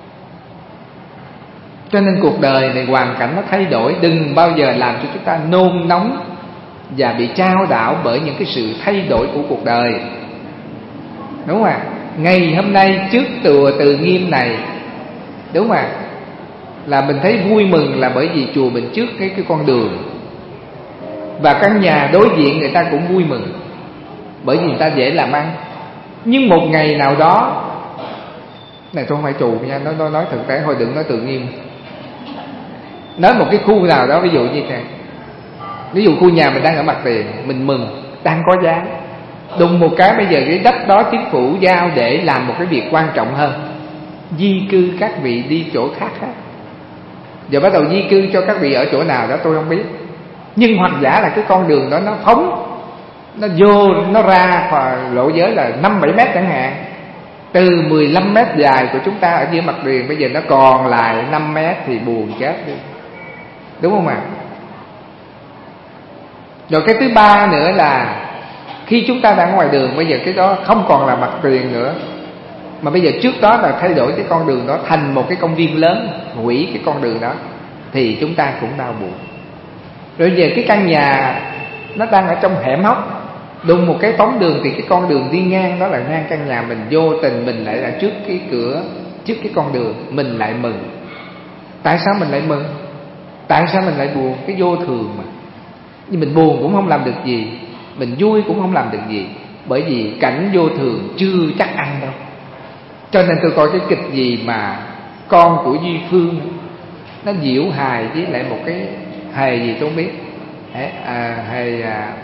Speaker 2: Cho nên cuộc đời này hoàn cảnh nó thay đổi, đừng bao giờ làm cho chúng ta nôn nóng và bị trao đảo bởi những cái sự thay đổi của cuộc đời, đúng không ạ? Ngày hôm nay trước chùa Từ Nghiêm này, đúng không ạ, là mình thấy vui mừng là bởi vì chùa mình trước cái, cái con đường. Và căn nhà đối diện người ta cũng vui mừng, bởi vì người ta dễ làm ăn. Nhưng một ngày nào đó, này tôi không phải chùa nha, nói, nói, nói thực tế, thôi đừng nói Từ Nghiêm. Nói một cái khu nào đó, ví dụ như thế. Ví dụ khu nhà mình đang ở Mặt Tiền, mình mừng, đang có giá. Đùng một cái bây giờ cái đất đó chính phủ giao để làm một cái việc quan trọng hơn, di cư các vị đi chỗ khác hết. Giờ bắt đầu di cư cho các vị ở chỗ nào đó tôi không biết. Nhưng hoặc giả là cái con đường đó nó phóng, nó vô nó ra lộ giới là năm bảy mét chẳng hạn. Từ mười lăm mét dài của chúng ta ở dưới mặt đường bây giờ nó còn lại năm mét thì buồn chết đi, đúng không ạ? Rồi cái thứ ba nữa là khi chúng ta đang ở ngoài đường, bây giờ cái đó không còn là mặt tiền nữa, mà bây giờ trước đó là thay đổi cái con đường đó thành một cái công viên lớn, hủy cái con đường đó, thì chúng ta cũng đau buồn. Rồi về cái căn nhà nó đang ở trong hẻm hóc, đùng một cái phóng đường thì cái con đường đi ngang đó là ngang căn nhà mình, vô tình mình lại ở trước cái cửa, trước cái con đường, mình lại mừng. Tại sao mình lại mừng? Tại sao mình lại buồn? Cái vô thường mà. Nhưng mình buồn cũng không làm được gì, mình vui cũng không làm được gì, bởi vì cảnh vô thường chưa chắc ăn đâu. Cho nên tôi coi cái kịch gì mà con của Duy Phương nó diễu hài với lại một cái hề gì tôi không biết, à, hề à,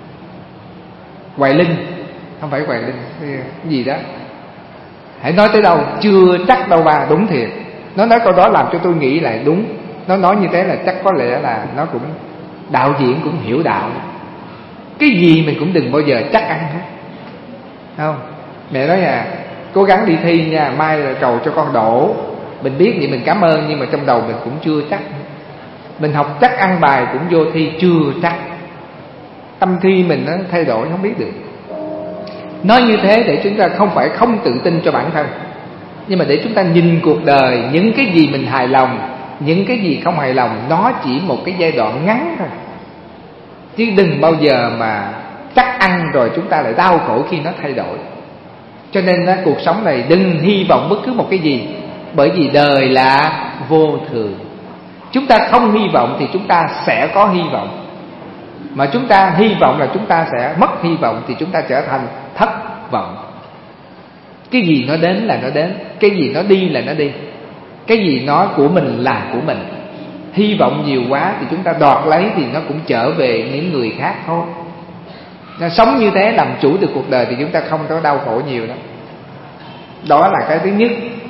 Speaker 2: Hoài Linh, không phải Hoài Linh, cái gì đó. Hãy nói tới đâu chưa chắc đâu ba, đúng thiệt. Nó nói câu đó làm cho tôi nghĩ lại đúng. Nó nói như thế là chắc có lẽ là nó cũng, đạo diễn cũng hiểu đạo. Cái gì mình cũng đừng bao giờ chắc ăn hết, không? Mẹ nói à, cố gắng đi thi nha, mai là cầu cho con đổ. Mình biết vậy mình cảm ơn, nhưng mà trong đầu mình cũng chưa chắc. Mình học chắc ăn bài cũng vô thi chưa chắc. Tâm thi mình nó thay đổi không biết được. Nói như thế để chúng ta không phải không tự tin cho bản thân, nhưng mà để chúng ta nhìn cuộc đời, những cái gì mình hài lòng, những cái gì không hài lòng, nó chỉ một cái giai đoạn ngắn thôi. Chứ đừng bao giờ mà chắc ăn rồi chúng ta lại đau khổ khi nó thay đổi. Cho nên đó, cuộc sống này đừng hy vọng bất cứ một cái gì, bởi vì đời là vô thường. Chúng ta không hy vọng thì chúng ta sẽ có hy vọng, mà chúng ta hy vọng là chúng ta sẽ mất hy vọng thì chúng ta trở thành thất vọng. Cái gì nó đến là nó đến, cái gì nó đi là nó đi, cái gì nó của mình là của mình. Hy vọng nhiều quá thì chúng ta đoạt lấy thì nó cũng trở về những người khác thôi. Nó sống như thế, làm chủ được cuộc đời thì chúng ta không có đau khổ nhiều đâu. Đó là cái thứ nhất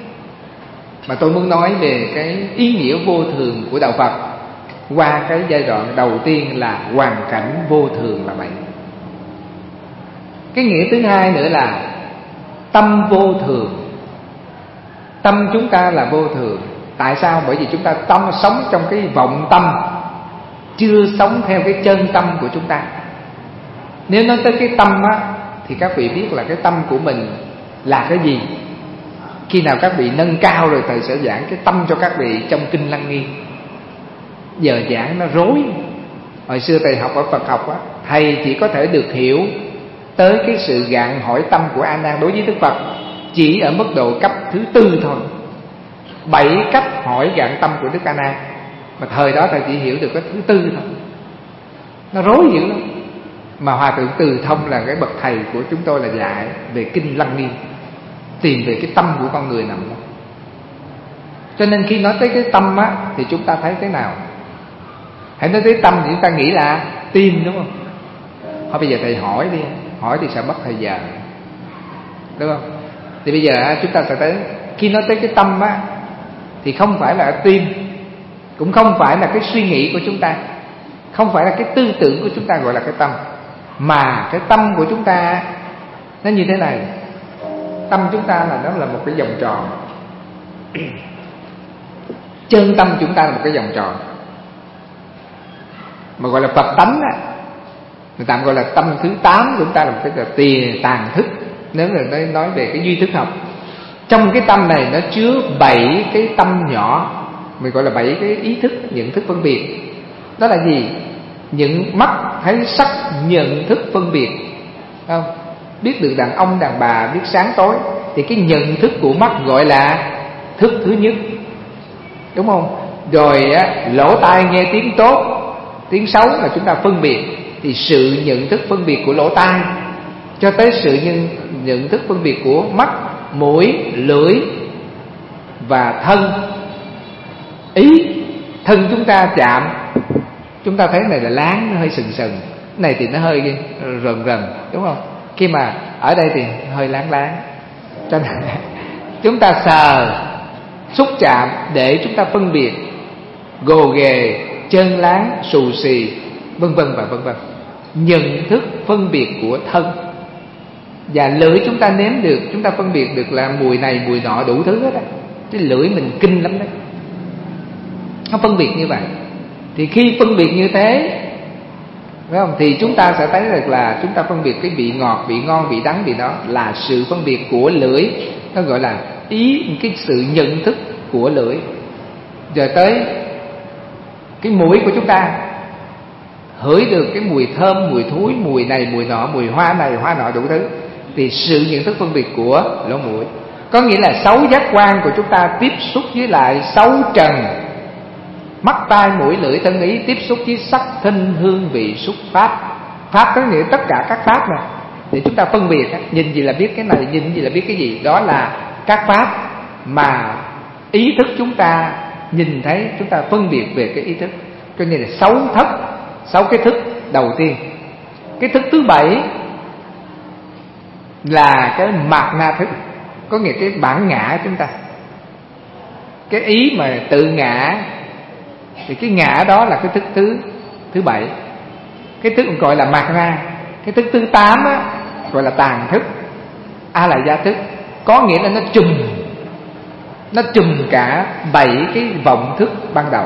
Speaker 2: mà tôi muốn nói về cái ý nghĩa vô thường của đạo Phật qua cái giai đoạn đầu tiên là hoàn cảnh vô thường là vậy. Cái nghĩa thứ hai nữa là tâm vô thường. Tâm chúng ta là vô thường. Tại sao? Bởi vì chúng ta tâm sống trong cái vọng tâm, chưa sống theo cái chân tâm của chúng ta. Nếu nói tới cái tâm á, thì các vị biết là cái tâm của mình là cái gì. Khi nào các vị nâng cao rồi thầy sẽ giảng cái tâm cho các vị trong Kinh Lăng Nghiêm. Giờ giảng nó rối. Hồi xưa thầy học ở Phật học á, thầy chỉ có thể được hiểu tới cái sự gạn hỏi tâm của A Nan đối với Đức Phật chỉ ở mức độ cấp thứ tư thôi. Bảy cách hỏi gạn tâm của Đức A Nan, mà thời đó thầy chỉ hiểu được cái thứ tư thôi. Nó rối dữ lắm. Mà Hòa Thượng Từ Thông là cái bậc thầy của chúng tôi là dạy về Kinh Lăng Nghiêm, tìm về cái tâm của con người nằm đó. Cho nên khi nói tới cái tâm á, thì chúng ta thấy thế nào? Hãy nói tới tâm thì chúng ta nghĩ là tim, đúng không? Thôi bây giờ thầy hỏi đi, hỏi thì sẽ mất thời giờ, đúng không? Thì bây giờ chúng ta sẽ thấy, khi nói tới cái tâm á, thì không phải là tim, cũng không phải là cái suy nghĩ của chúng ta, không phải là cái tư tưởng của chúng ta gọi là cái tâm, mà cái tâm của chúng ta nó như thế này. Tâm chúng ta là nó là một cái vòng tròn. Chân tâm chúng ta là một cái vòng tròn, mà gọi là Phật tánh á, người ta gọi là tâm thứ tám của chúng ta là một cái là tiền tàng thức. Nếu là nói, nói về cái duy thức học, trong cái tâm này nó chứa bảy cái tâm nhỏ, mình gọi là bảy cái ý thức, nhận thức phân biệt. Đó là gì? Những mắt thấy sắc, nhận thức phân biệt, không? Biết được đàn ông đàn bà, biết sáng tối, thì cái nhận thức của mắt gọi là thức thứ nhất, đúng không? Rồi á, lỗ tai nghe tiếng tốt, tiếng xấu là chúng ta phân biệt, thì sự nhận thức phân biệt của lỗ tai cho tới sự nhận, nhận thức phân biệt của mắt, mũi, lưỡi và thân. Ý, thân chúng ta chạm, chúng ta thấy này là láng, nó hơi sừng sừng, này thì nó hơi rần rần, đúng không? Khi mà ở đây thì hơi láng láng, cho nên chúng ta sờ, xúc chạm để chúng ta phân biệt gồ ghề, chân láng, xù xì, vân vân và vân vân. nhận thức phân biệt của thân. Và lưỡi chúng ta nếm được, chúng ta phân biệt được là mùi này mùi nọ đủ thứ hết á. Cái lưỡi mình kinh lắm đấy, nó phân biệt như vậy. Thì khi phân biệt như thế, phải không, thì chúng ta sẽ thấy được là chúng ta phân biệt cái vị ngọt, vị ngon, vị đắng, vị đó là sự phân biệt của lưỡi. Nó gọi là ý, cái sự nhận thức của lưỡi. Rồi tới cái mũi của chúng ta, hửi được cái mùi thơm, mùi thúi, mùi này, mùi nọ, mùi hoa này, hoa nọ đủ thứ, thì sự nhận thức phân biệt của lỗ mũi. Có nghĩa là sáu giác quan của chúng ta tiếp xúc với lại sáu trần: mắt, tai, mũi, lưỡi, thân, ý, tiếp xúc với sắc, thinh, hương, vị, xúc, pháp. Pháp có nghĩa tất cả các pháp này để chúng ta phân biệt. Nhìn gì là biết cái này, nhìn gì là biết cái gì. Đó là các pháp mà ý thức chúng ta nhìn thấy, chúng ta phân biệt về cái ý thức. Cho nên là sáu thức, sáu cái thức đầu tiên. Cái thức thứ bảy là cái mạt na thức, có nghĩa cái bản ngã chúng ta, cái ý mà tự ngã. Thì cái ngã đó là cái thức thứ thứ bảy. Cái thức gọi là mạt na. Cái thức thứ tám á, gọi là tàn thức, a la gia thức. Có nghĩa là nó trùm, nó trùm cả bảy cái vọng thức ban đầu.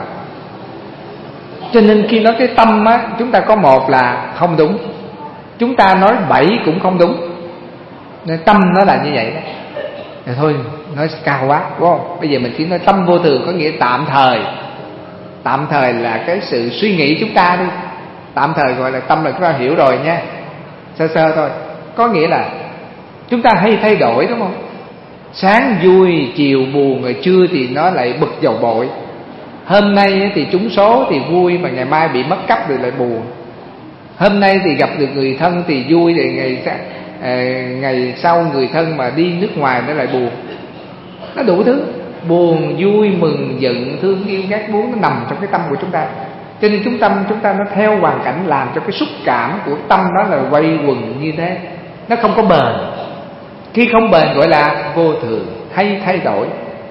Speaker 2: Cho nên khi nói cái tâm á, chúng ta có một là không đúng, chúng ta nói bảy cũng không đúng. Nên tâm nó là như vậy đó. Thì thôi, nói cao quá, đúng không? Bây giờ mình chỉ nói tâm vô thường, có nghĩa tạm thời. Tạm thời là cái sự suy nghĩ chúng ta đi. Tạm thời gọi là tâm là chúng ta hiểu rồi nha, sơ sơ thôi. Có nghĩa là chúng ta hay thay đổi, đúng không? Sáng vui, chiều buồn, rồi trưa thì nó lại bực dầu bội. Hôm nay thì trúng số thì vui, mà ngày mai bị mất cắp rồi lại buồn. Hôm nay thì gặp được người thân thì vui, rồi ngày ngày sau người thân mà đi nước ngoài nó lại buồn. Nó đủ thứ, buồn, vui, mừng, giận, thương, yêu, ghét, muốn, nó nằm trong cái tâm của chúng ta. Cho nên chúng tâm chúng ta nó theo hoàn cảnh làm cho cái xúc cảm của tâm đó là quay quần như thế. Nó không có bền. Khi không bền gọi là vô thường, hay thay đổi.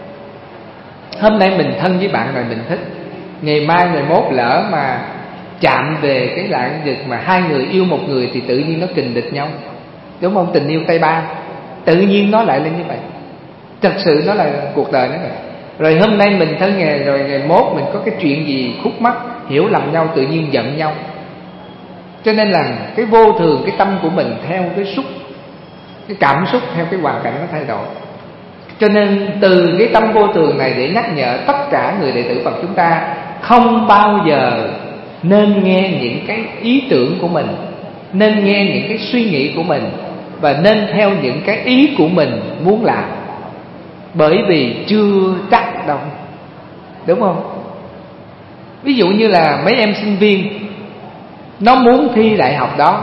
Speaker 2: Hôm nay mình thân với bạn này mình thích, ngày mai ngày mốt lỡ mà chạm về cái lạng vực mà hai người yêu một người thì tự nhiên nó kình địch nhau, đúng không? Tình yêu Tây Ba tự nhiên nó lại lên như vậy. Thật sự nó là cuộc đời nó vậy. Rồi hôm nay mình thân nghề, rồi ngày mốt mình có cái chuyện gì khúc mắc, hiểu lầm nhau, tự nhiên giận nhau. Cho nên là cái vô thường, cái tâm của mình theo cái xúc, cái cảm xúc theo cái hoàn cảnh nó thay đổi. Cho nên từ cái tâm vô thường này để nhắc nhở tất cả người đệ tử Phật chúng ta không bao giờ nên nghe những cái ý tưởng của mình, nên nghe những cái suy nghĩ của mình, và nên theo những cái ý của mình muốn làm. Bởi vì chưa chắc đâu, đúng không? Ví dụ như là mấy em sinh viên, nó muốn thi đại học đó,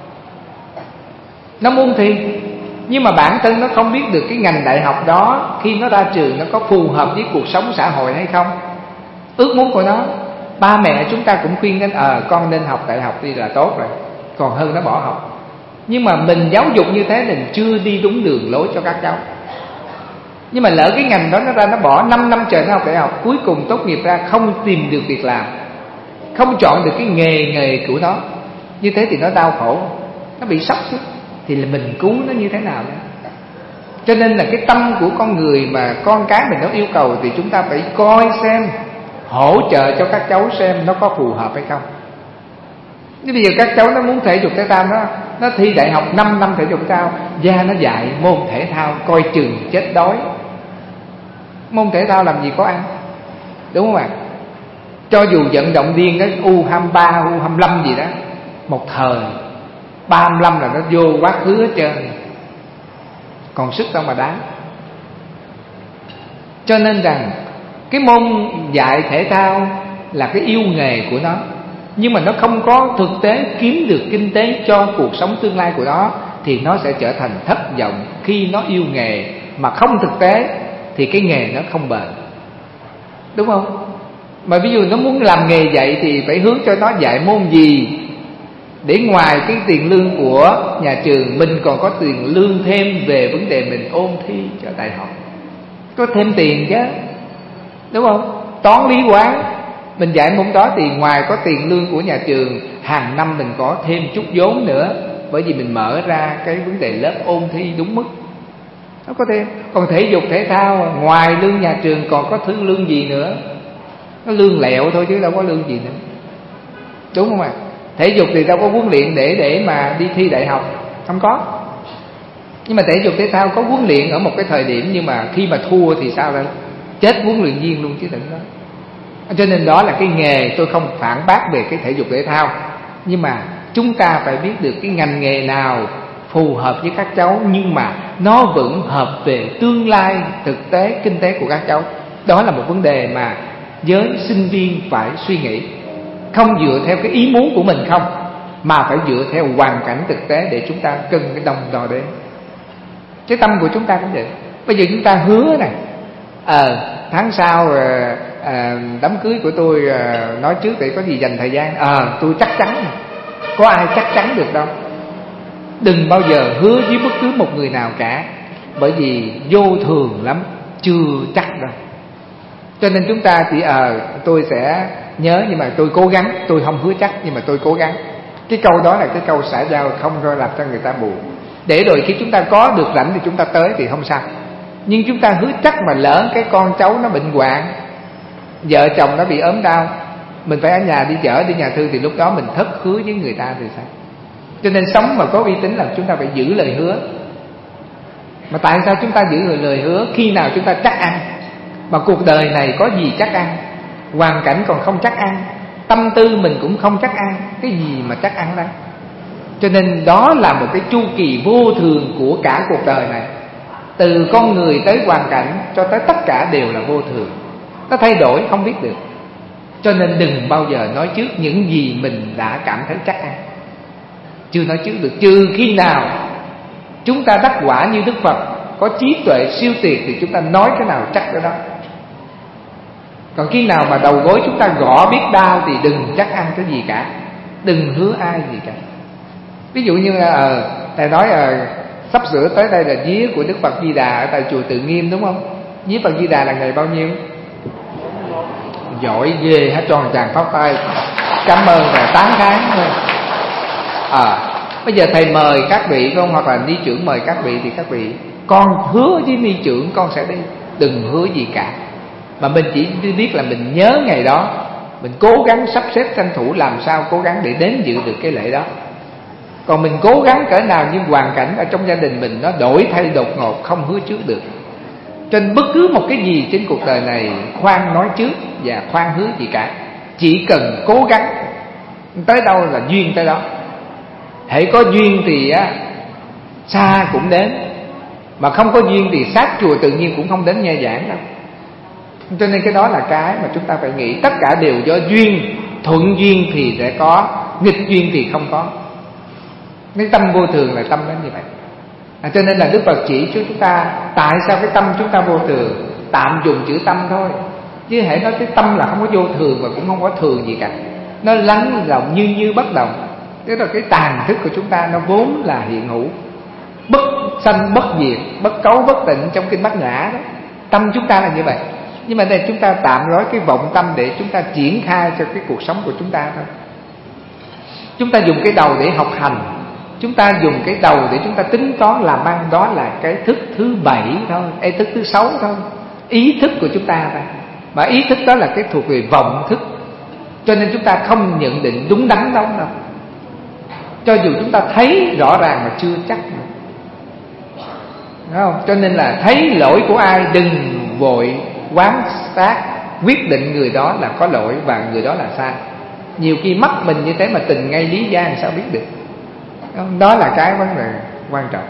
Speaker 2: nó muốn thi, nhưng mà bản thân nó không biết được cái ngành đại học đó khi nó ra trường nó có phù hợp với cuộc sống xã hội hay không. Ước muốn của nó, ba mẹ chúng ta cũng khuyên đến ờ à, con nên học đại học đi là tốt rồi, còn hơn nó bỏ học. Nhưng mà mình giáo dục như thế mình chưa đi đúng đường lối cho các cháu. Nhưng mà lỡ cái ngành đó nó ra, nó bỏ năm năm trời nó học đại học, cuối cùng tốt nghiệp ra không tìm được việc làm, không chọn được cái nghề nghề của nó, như thế thì nó đau khổ, nó bị sốc chứ. Thì là mình cứu nó như thế nào nữa. Cho nên là cái tâm của con người mà con cái mình nó yêu cầu thì chúng ta phải coi xem, hỗ trợ cho các cháu xem nó có phù hợp hay không. Như bây giờ các cháu nó muốn thể dục thể thao, nó nó thi đại học năm năm thể dục thể thao, gia nó dạy môn thể thao coi chừng chết đói. Môn thể thao làm gì có ăn, đúng không ạ? Cho dù vận động viên cái U hai mươi ba, U hai mươi lăm gì đó, một thời ba mươi lăm là nó vô quá khứ hết trơn, còn sức đâu mà đá. Cho nên rằng cái môn dạy thể thao là cái yêu nghề của nó, nhưng mà nó không có thực tế kiếm được kinh tế cho cuộc sống tương lai của nó, thì nó sẽ trở thành thất vọng. Khi nó yêu nghề mà không thực tế thì cái nghề nó không bền, đúng không? Mà ví dụ nó muốn làm nghề dạy thì phải hướng cho nó dạy môn gì, để ngoài cái tiền lương của nhà trường, mình còn có tiền lương thêm về vấn đề mình ôn thi cho đại học, có thêm tiền chứ, đúng không? Toán lý hóa Mình dạy môn đó thì ngoài có tiền lương của nhà trường, hàng năm mình có thêm chút vốn nữa, bởi vì mình mở ra cái vấn đề lớp ôn thi đúng mức, nó có thêm. Còn thể dục thể thao, ngoài lương nhà trường còn có thứ lương gì nữa? Nó lương lẹo thôi chứ đâu có lương gì nữa, đúng không ạ? Thể dục thì đâu có huấn luyện để để mà đi thi đại học, không có. Nhưng mà thể dục thể thao có huấn luyện ở một cái thời điểm, nhưng mà khi mà thua thì sao đây? Chết huấn luyện viên luôn chứ đừng nói. Cho nên đó là cái nghề, tôi không phản bác về cái thể dục thể thao, nhưng mà chúng ta phải biết được cái ngành nghề nào phù hợp với các cháu, nhưng mà nó vẫn hợp về tương lai thực tế kinh tế của các cháu. Đó là một vấn đề mà giới sinh viên phải suy nghĩ, không dựa theo cái ý muốn của mình không, mà phải dựa theo hoàn cảnh thực tế để chúng ta cân cái đồng đo đếm. Cái tâm của chúng ta cũng vậy. Bây giờ chúng ta hứa này, ờ à, tháng sau à, à, đám cưới của tôi à, nói trước để có gì dành thời gian. Ờ à, tôi chắc chắn này. Có ai chắc chắn được đâu. Đừng bao giờ hứa với bất cứ một người nào cả, bởi vì vô thường lắm, chưa chắc đâu. Cho nên chúng ta chỉ ờ à, tôi sẽ nhớ, nhưng mà tôi cố gắng. Tôi không hứa chắc, nhưng mà tôi cố gắng. Cái câu đó là cái câu xã giao, không rồi làm cho người ta buồn. Để rồi khi chúng ta có được rảnh thì chúng ta tới thì không sao. Nhưng chúng ta hứa chắc mà lỡ cái con cháu nó bệnh hoạn, vợ chồng nó bị ốm đau, mình phải ở nhà đi chở đi nhà thương, thì lúc đó mình thất hứa với người ta thì sao? Cho nên sống mà có uy tín là chúng ta phải giữ lời hứa. Mà tại sao chúng ta giữ lời hứa? Khi nào chúng ta chắc ăn? Mà cuộc đời này có gì chắc ăn? Hoàn cảnh còn không chắc ăn, tâm tư mình cũng không chắc ăn, cái gì mà chắc ăn đây? Cho nên đó là một cái chu kỳ vô thường của cả cuộc đời này. Từ con người tới hoàn cảnh cho tới tất cả đều là vô thường, nó thay đổi không biết được. Cho nên đừng bao giờ nói trước những gì mình đã cảm thấy chắc ăn. Chưa nói trước được. Trừ khi nào chúng ta đắc quả như Đức Phật, có trí tuệ siêu tuyệt, thì chúng ta nói cái nào chắc cái đó. Còn khi nào mà đầu gối chúng ta gõ biết đau thì đừng chắc ăn cái gì cả, đừng hứa ai gì cả. Ví dụ như là ờ, thầy nói là sắp sửa tới đây là vía của Đức Phật Di Đà ở tại chùa Từ Nghiêm, đúng không? Vía Phật Di Đà là ngày bao nhiêu? Giỏi ghê, hết tròn chàng phát tay. Cảm ơn là tám tháng thôi. À, bây giờ thầy mời các vị không, hoặc là ni trưởng mời các vị, thì các vị con hứa với ni trưởng con sẽ đi, đừng hứa gì cả. Mà mình chỉ biết là mình nhớ ngày đó, mình cố gắng sắp xếp tranh thủ làm sao cố gắng để đến dự được cái lễ đó. Còn mình cố gắng cỡ nào nhưng hoàn cảnh ở trong gia đình mình nó đổi thay đột ngột, không hứa trước được. Cho nên bất cứ một cái gì trên cuộc đời này khoan nói trước và khoan hứa gì cả. Chỉ cần cố gắng, tới đâu là duyên tới đó. Hễ có duyên thì á, xa cũng đến, mà không có duyên thì sát chùa Tự Nhiên cũng không đến nghe giảng đâu. Cho nên cái đó là cái mà chúng ta phải nghĩ. Tất cả đều do duyên. Thuận duyên thì sẽ có, nghịch duyên thì không có. Cái tâm vô thường là tâm nó như vậy. À, cho nên là Đức Phật chỉ cho chúng ta tại sao cái tâm chúng ta vô thường. Tạm dùng chữ tâm thôi, chứ hãy nói cái tâm là không có vô thường và cũng không có thường gì cả. Nó lắng động như như bất động. Tức là cái tàn thức của chúng ta nó vốn là hiện hữu, bất sanh bất diệt, bất cấu bất tịnh trong kinh Bát Nhã đó. Tâm chúng ta là như vậy. Nhưng mà đây chúng ta tạm nói cái vọng tâm để chúng ta triển khai cho cái cuộc sống của chúng ta thôi. Chúng ta dùng cái đầu để học hành, chúng ta dùng cái đầu để chúng ta tính toán làm ăn, đó là cái thức thứ bảy thôi, cái thức thứ sáu thôi, ý thức của chúng ta thôi. Mà ý thức đó là cái thuộc về vọng thức. Cho nên chúng ta không nhận định đúng đắn đâu đâu. Cho dù chúng ta thấy rõ ràng mà chưa chắc nữa. Đúng không? Cho nên là thấy lỗi của ai đừng vội quán sát, quyết định người đó là có lỗi và người đó là sai. Nhiều khi mắt mình như thế mà tình ngay lý gian sao biết được. Đó là cái vấn đề quan trọng.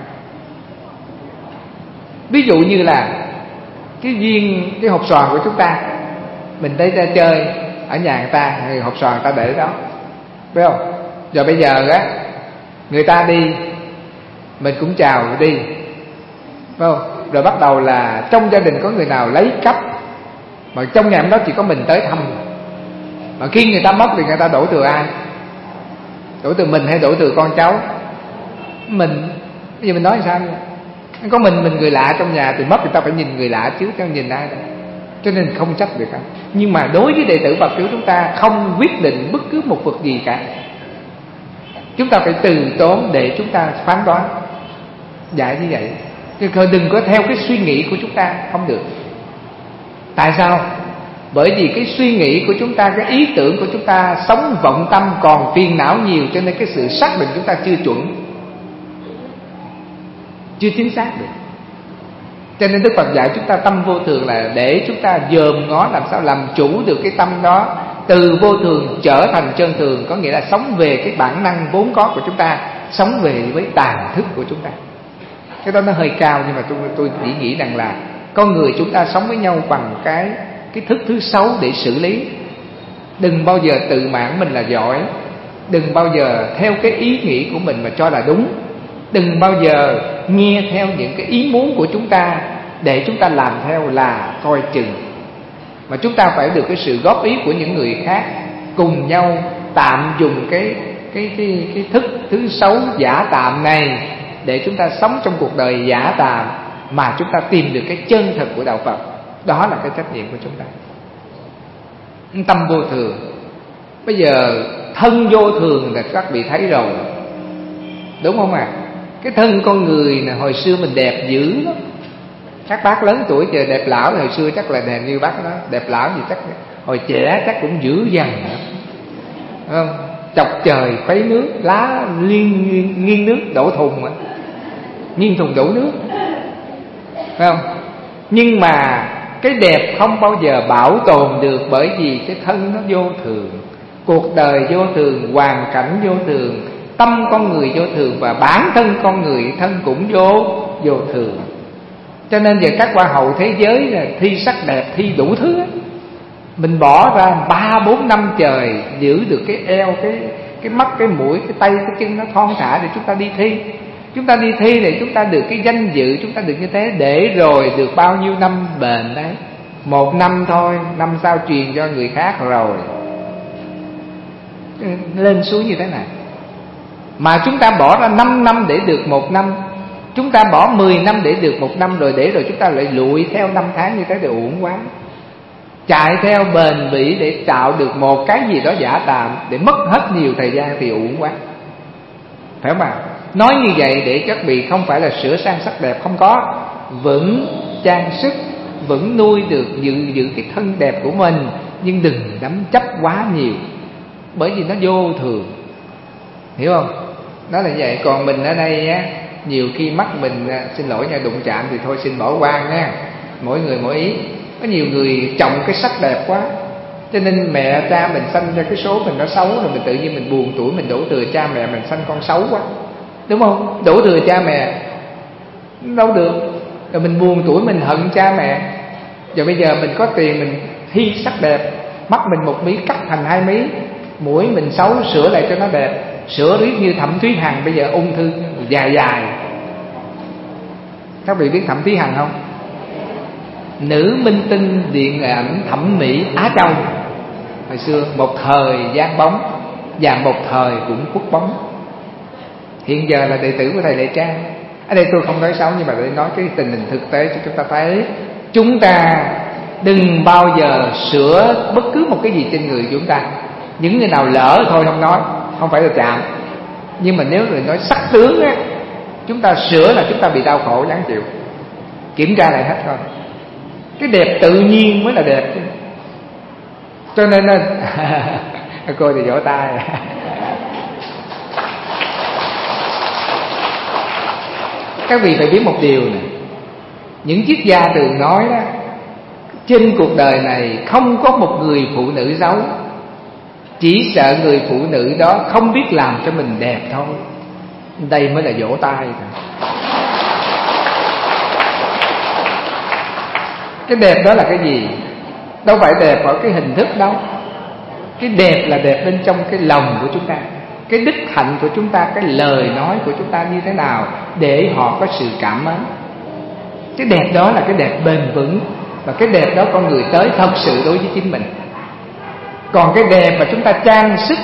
Speaker 2: Ví dụ như là cái viên, cái hộp xoàn của chúng ta, mình tới ra chơi ở nhà người ta, người hộp xoàn người ta để đó, phải không? Rồi bây giờ á, người ta đi, mình cũng chào rồi đi, phải không? Rồi bắt đầu là trong gia đình có người nào lấy cắp, mà trong nhà đó chỉ có mình tới thăm. Mà khi người ta mất thì người ta đổ thừa ai? Đổ từ mình hay đổ từ con cháu? Mình. Bây giờ mình nói sao vậy? Có mình mình người lạ trong nhà thì mất, người ta phải nhìn người lạ trước, chứ nhìn ai đâu. cho nên không trách được anh. Nhưng mà đối với đệ tử Phật của chúng ta không quyết định bất cứ một vật gì cả. Chúng ta phải từ tốn để chúng ta phán đoán. Dạy như vậy, chứ đừng có theo cái suy nghĩ của chúng ta, không được. Tại sao? Bởi vì cái suy nghĩ của chúng ta, cái ý tưởng của chúng ta sống vọng tâm còn phiền não nhiều, cho nên cái sự xác định chúng ta chưa chuẩn, chưa chính xác được. Cho nên Đức Phật dạy chúng ta tâm vô thường là để chúng ta dòm ngó làm sao làm chủ được cái tâm đó, từ vô thường trở thành chân thường, có nghĩa là sống về cái bản năng vốn có của chúng ta, sống về với tàn thức của chúng ta. Cái đó nó hơi cao, nhưng mà tôi tôi chỉ nghĩ rằng là con người chúng ta sống với nhau bằng cái cái thức thứ xấu để xử lý. Đừng bao giờ tự mãn mình là giỏi, đừng bao giờ theo cái ý nghĩ của mình mà cho là đúng, đừng bao giờ nghe theo những cái ý muốn của chúng ta để chúng ta làm theo là coi chừng. Mà chúng ta phải được cái sự góp ý của những người khác, cùng nhau tạm dùng cái cái cái cái thức thứ xấu giả tạm này để chúng ta sống trong cuộc đời giả tạm, mà chúng ta tìm được cái chân thật của đạo Phật. Đó là cái trách nhiệm của chúng ta. Tâm vô thường. Bây giờ thân vô thường là các vị thấy rồi, đúng không ạ? À? Cái thân con người này hồi xưa mình đẹp dữ lắm. Các bác lớn tuổi giờ đẹp lão, hồi xưa chắc là đẹp như bác đó. Đẹp lão gì chắc hồi trẻ chắc cũng dữ dằn, không? Chọc trời khuấy nước, lá nghiêng, nghiêng, nghiêng nước đổ thùng á, nghiêng thùng đổ nước, phải không? Nhưng mà cái đẹp không bao giờ bảo tồn được, bởi vì cái thân nó vô thường, cuộc đời vô thường, hoàn cảnh vô thường, tâm con người vô thường, và bản thân con người thân cũng vô vô thường. Cho nên giờ các hoa hậu thế giới là thi sắc đẹp, thi đủ thứ ấy. Mình bỏ ra ba bốn năm trời giữ được cái eo, cái cái mắt, cái mũi, cái tay, cái chân nó thon thả để chúng ta đi thi. Chúng ta đi thi để chúng ta được cái danh dự, chúng ta được như thế, để rồi được bao nhiêu năm bền đấy. Một năm thôi, năm sau truyền cho người khác rồi lên xuống như thế này. Mà chúng ta bỏ ra năm năm để được một năm, chúng ta bỏ mười năm để được một năm, rồi để rồi chúng ta lại lụi theo năm tháng như thế thì uổng quá. Chạy theo bền bỉ để tạo được một cái gì đó giả tạm, để mất hết nhiều thời gian thì uổng quá, phải không ạ? Nói như vậy để các vị không phải là sửa sang sắc đẹp, không có, vẫn trang sức, vẫn nuôi được, giữ giữ cái thân đẹp của mình, nhưng đừng đắm chấp quá nhiều, bởi vì nó vô thường, hiểu không? Đó là vậy. Còn mình ở đây á, nhiều khi mắt mình, xin lỗi nha, đụng chạm thì thôi xin bỏ qua nha, mỗi người mỗi ý. Có nhiều người trọng cái sắc đẹp quá, cho nên mẹ cha mình sanh ra cái số mình nó xấu, rồi mình tự nhiên mình buồn tuổi, mình đổ thừa cha mẹ mình sanh con xấu quá, đúng không? Đổ thừa cha mẹ đâu được, rồi mình buồn tuổi, mình hận cha mẹ. Rồi bây giờ mình có tiền, mình thi sắc đẹp, mắt mình một mí cắt thành hai mí, mũi mình xấu sửa lại cho nó đẹp, sửa riết như Thẩm Thúy Hằng bây giờ ung thư dài dài. Các vị biết Thẩm Thúy Hằng không? Nữ minh tinh điện ảnh thẩm mỹ Á Châu. Hồi xưa một thời gian bóng, và một thời cũng khuất bóng. Hiện giờ là đệ tử của thầy Lệ Trang. Ở đây tôi không nói xấu, nhưng mà để nói cái tình hình thực tế cho chúng ta thấy. Chúng ta đừng bao giờ sửa bất cứ một cái gì trên người chúng ta. Những người nào lỡ thôi không nói, không phải là chạm. Nhưng mà nếu người nói sắc tướng á, chúng ta sửa là chúng ta bị đau khổ đáng chịu. Kiểm tra lại hết thôi. Cái đẹp tự nhiên mới là đẹp chứ. Cho nên cô thì vỗ tay. Các vị phải biết một điều này, những triết gia thường nói đó, trên cuộc đời này không có một người phụ nữ xấu, chỉ sợ người phụ nữ đó không biết làm cho mình đẹp thôi. Đây mới là vỗ tay thôi. Cái đẹp đó là cái gì? Đâu phải đẹp ở cái hình thức đâu. Cái đẹp là đẹp bên trong cái lòng của chúng ta, cái đức hạnh của chúng ta, cái lời nói của chúng ta như thế nào để họ có sự cảm mến. Cái đẹp đó là cái đẹp bền vững, và cái đẹp đó con người tới thật sự đối với chính mình. Còn cái đẹp mà chúng ta trang sức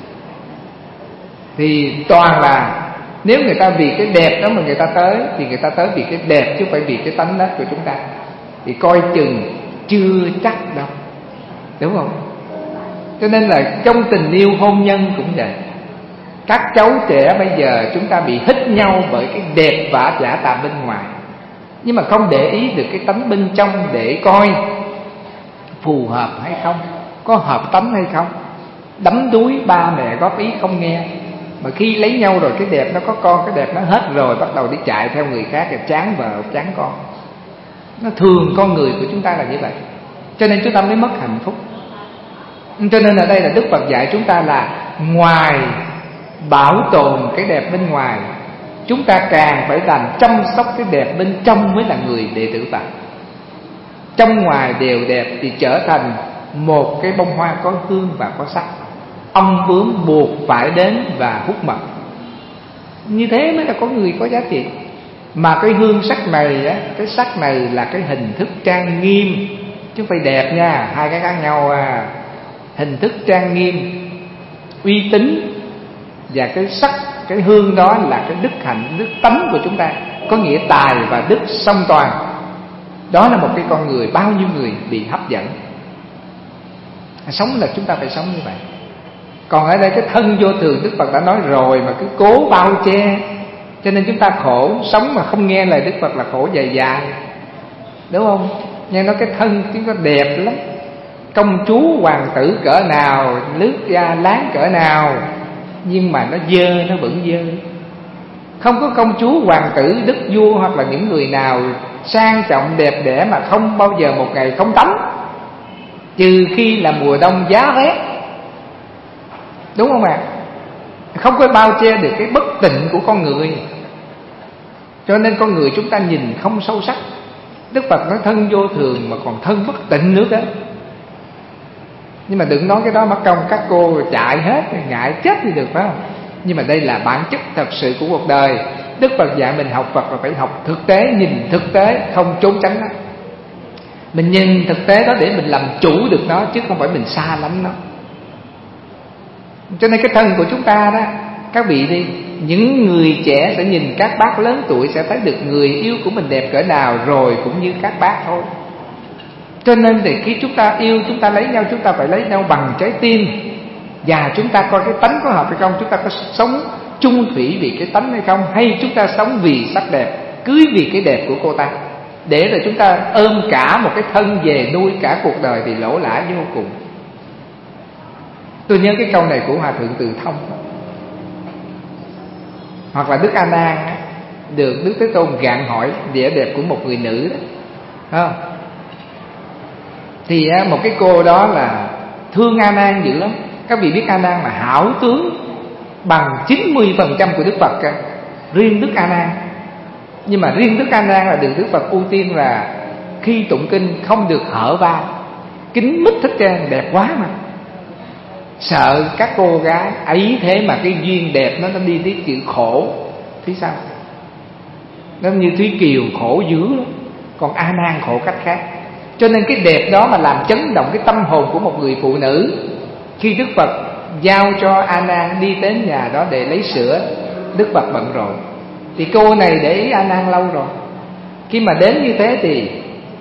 Speaker 2: thì toàn là, nếu người ta vì cái đẹp đó mà người ta tới, thì người ta tới vì cái đẹp chứ không phải vì cái tánh nết của chúng ta. Thì coi chừng chưa chắc đâu, đúng không? Cho nên là trong tình yêu hôn nhân cũng vậy. Các cháu trẻ bây giờ chúng ta bị hít nhau bởi cái đẹp và giả tạm bên ngoài, nhưng mà không để ý được cái tánh bên trong để coi phù hợp hay không, có hợp tánh hay không. Đắm đuối ba mẹ góp ý không nghe, mà khi lấy nhau rồi cái đẹp nó có con, cái đẹp nó hết rồi, bắt đầu đi chạy theo người khác, rồi chán vợ chán con. Nó thường con người của chúng ta là như vậy, cho nên chúng ta mới mất hạnh phúc. Cho nên ở đây là Đức Phật dạy chúng ta là ngoài bảo tồn cái đẹp bên ngoài, chúng ta càng phải làm chăm sóc cái đẹp bên trong mới là người đệ tử Phật. Trong ngoài đều đẹp thì trở thành một cái bông hoa có hương và có sắc. Ong bướm buộc phải đến và hút mật. Như thế mới là có người có giá trị. Mà cái hương sắc này á, cái sắc này là cái hình thức trang nghiêm, chứ không phải đẹp nha, hai cái khác nhau à. Hình thức trang nghiêm, uy tín, và cái sắc, cái hương đó là cái đức hạnh, đức tánh của chúng ta, có nghĩa tài và đức song toàn. Đó là một cái con người, bao nhiêu người bị hấp dẫn. Sống là chúng ta phải sống như vậy. Còn ở đây cái thân vô thường Đức Phật đã nói rồi mà cứ cố bao che, cho nên chúng ta khổ. Sống mà không nghe lời Đức Phật là khổ dài dài, đúng không? Nhưng nói cái thân chúng ta đẹp lắm, công chúa hoàng tử cỡ nào, lướt da láng cỡ nào, nhưng mà nó dơ, nó vẫn dơ. Không có công chúa hoàng tử đức vua hoặc là những người nào sang trọng đẹp đẽ mà không bao giờ một ngày không tắm, trừ khi là mùa đông giá rét, đúng không ạ? Không có bao che được cái bất tịnh của con người. Cho nên con người chúng ta nhìn không sâu sắc. Đức Phật nói thân vô thường mà còn thân bất tịnh nữa đó. Nhưng mà đừng nói cái đó mất công các cô chạy hết, ngại chết thì được, phải không? Nhưng mà đây là bản chất thật sự của cuộc đời. Đức Phật dạy mình học Phật là phải học thực tế, nhìn thực tế, không trốn tránh nó. Mình nhìn thực tế đó để mình làm chủ được nó, chứ không phải mình xa lánh nó. Cho nên cái thân của chúng ta đó, các vị đi, những người trẻ sẽ nhìn các bác lớn tuổi sẽ thấy được người yêu của mình đẹp cỡ nào, rồi cũng như các bác thôi. Cho nên thì khi chúng ta yêu, chúng ta lấy nhau, chúng ta phải lấy nhau bằng trái tim. Và chúng ta coi cái tánh có hợp hay không, chúng ta có sống chung thủy vì cái tánh hay không, hay chúng ta sống vì sắc đẹp, cưới vì cái đẹp của cô ta, để rồi chúng ta ôm cả một cái thân về nuôi cả cuộc đời thì lỗ lã vô cùng. Tôi nhớ cái câu này của Hòa Thượng Từ Thông, hoặc là Đức A Nan được Đức Thế Tôn gạn hỏi vẻ đẹp của một người nữ đó, không? Thì một cái cô đó là thương A Nan dữ lắm. Các vị biết A Nan là hảo tướng bằng chín mươi phần trăm của Đức Phật, riêng Đức A Nan. Nhưng mà riêng Đức A Nan là được Đức Phật ưu tiên là khi tụng kinh không được hở vai, kính mít hết trơn, đẹp quá mà. Sợ các cô gái ấy thế mà cái duyên đẹp nó nó đi tới chữ khổ thì sao? Nó như Thúy Kiều khổ dữ lắm, còn A Nan khổ cách khác. Cho nên cái đẹp đó mà làm chấn động cái tâm hồn của một người phụ nữ. Khi Đức Phật giao cho A Nan đi đến nhà đó để lấy sữa, Đức Phật bận rộn, thì cô này để ý A Nan lâu rồi. Khi mà đến như thế thì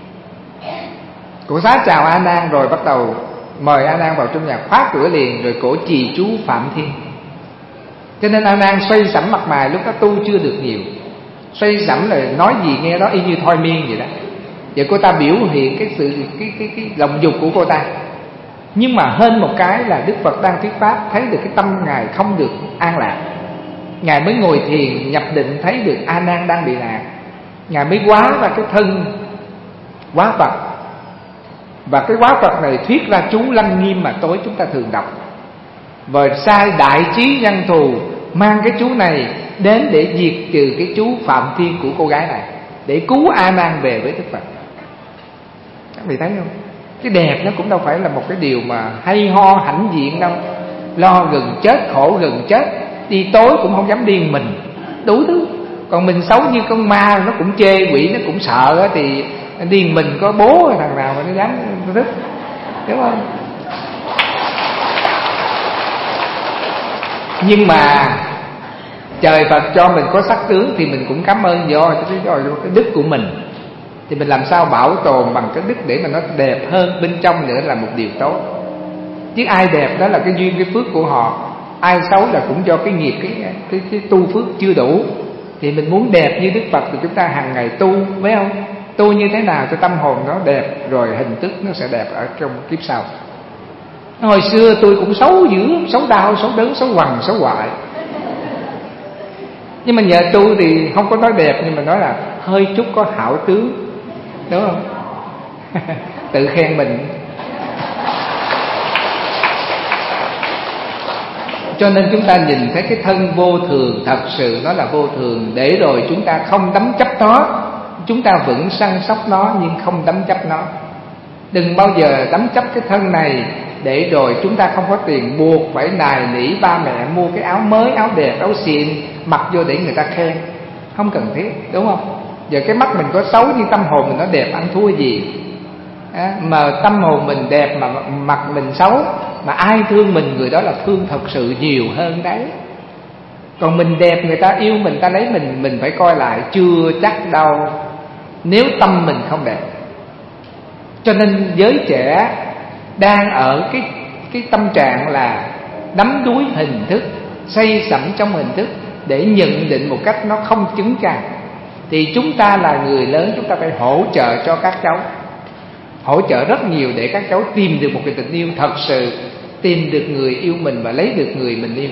Speaker 2: cổ xá chào A Nan rồi bắt đầu mời A Nan vào trong nhà, khóa cửa liền, rồi cổ trì chú Phạm Thiên. Cho nên A Nan xoay sẫm mặt mày, lúc đó tu chưa được nhiều, xoay sẫm là nói gì nghe đó y như thôi miên vậy đó. Và cô ta biểu hiện cái sự cái cái cái lòng dục của cô ta. Nhưng mà hơn một cái là Đức Phật đang thuyết pháp, thấy được cái tâm Ngài không được an lạc. Ngài mới ngồi thiền nhập định, thấy được A Nan đang bị lạc. Ngài mới hóa ra cái thân hóa Phật. Và cái hóa Phật này thuyết ra chú Lăng Nghiêm mà tối chúng ta thường đọc. Và sai đại trí nhân thù mang cái chú này đến để diệt trừ cái chú Phạm Thiên của cô gái này, để cứu A Nan về với Đức Phật. Các vị thấy không? Cái đẹp nó cũng đâu phải là một cái điều mà hay ho hãnh diện đâu. Lo gần chết, khổ gần chết, đi tối cũng không dám đi mình, đủ thứ. Còn mình xấu như con ma, nó cũng chê, quỷ nó cũng sợ, thì đi mình có bố thằng nào mà nó dám thích, đúng không? Nhưng mà trời Phật cho mình có sắc tướng thì mình cũng cảm ơn do cái đức của mình. thì mình làm sao bảo tồn bằng cái đức để mà nó đẹp hơn bên trong nữa là một điều tốt. Chứ ai đẹp đó là cái duyên, cái phước của họ. Ai xấu là cũng do cái nghiệp, cái, cái, cái tu phước chưa đủ. Thì mình muốn đẹp như Đức Phật thì chúng ta hàng ngày tu, phải không? Tu như thế nào cho tâm hồn nó đẹp, rồi hình thức nó sẽ đẹp ở trong kiếp sau. Hồi xưa tôi cũng xấu dữ, xấu đau, xấu đớn, xấu quằn, xấu hoại. Nhưng mà nhờ tu thì không có nói đẹp, nhưng mà nói là hơi chút có hảo tướng, đúng không? Tự khen mình. Cho nên chúng ta nhìn thấy cái thân vô thường, thật sự nó là vô thường, để rồi chúng ta không đắm chấp nó. Chúng ta vẫn săn sóc nó nhưng không đắm chấp nó. Đừng bao giờ đắm chấp cái thân này, để rồi chúng ta không có tiền buộc phải nài nỉ ba mẹ mua cái áo mới, áo đẹp, áo xịn mặc vô để người ta khen. Không cần thiết, đúng không? Giờ cái mắt mình có xấu nhưng tâm hồn mình nó đẹp, ăn thua gì? À, mà tâm hồn mình đẹp mà mặt mình xấu, mà ai thương mình người đó là thương thật sự nhiều hơn đấy. Còn mình đẹp người ta yêu mình, ta lấy mình, mình phải coi lại chưa chắc đâu, nếu tâm mình không đẹp. Cho nên giới trẻ đang ở cái cái tâm trạng là đắm đuối hình thức, say sẩm trong hình thức để nhận định một cách nó không chứng chắn. Thì chúng ta là người lớn, chúng ta phải hỗ trợ cho các cháu, hỗ trợ rất nhiều để các cháu tìm được một cái tình yêu thật sự, tìm được người yêu mình và lấy được người mình yêu.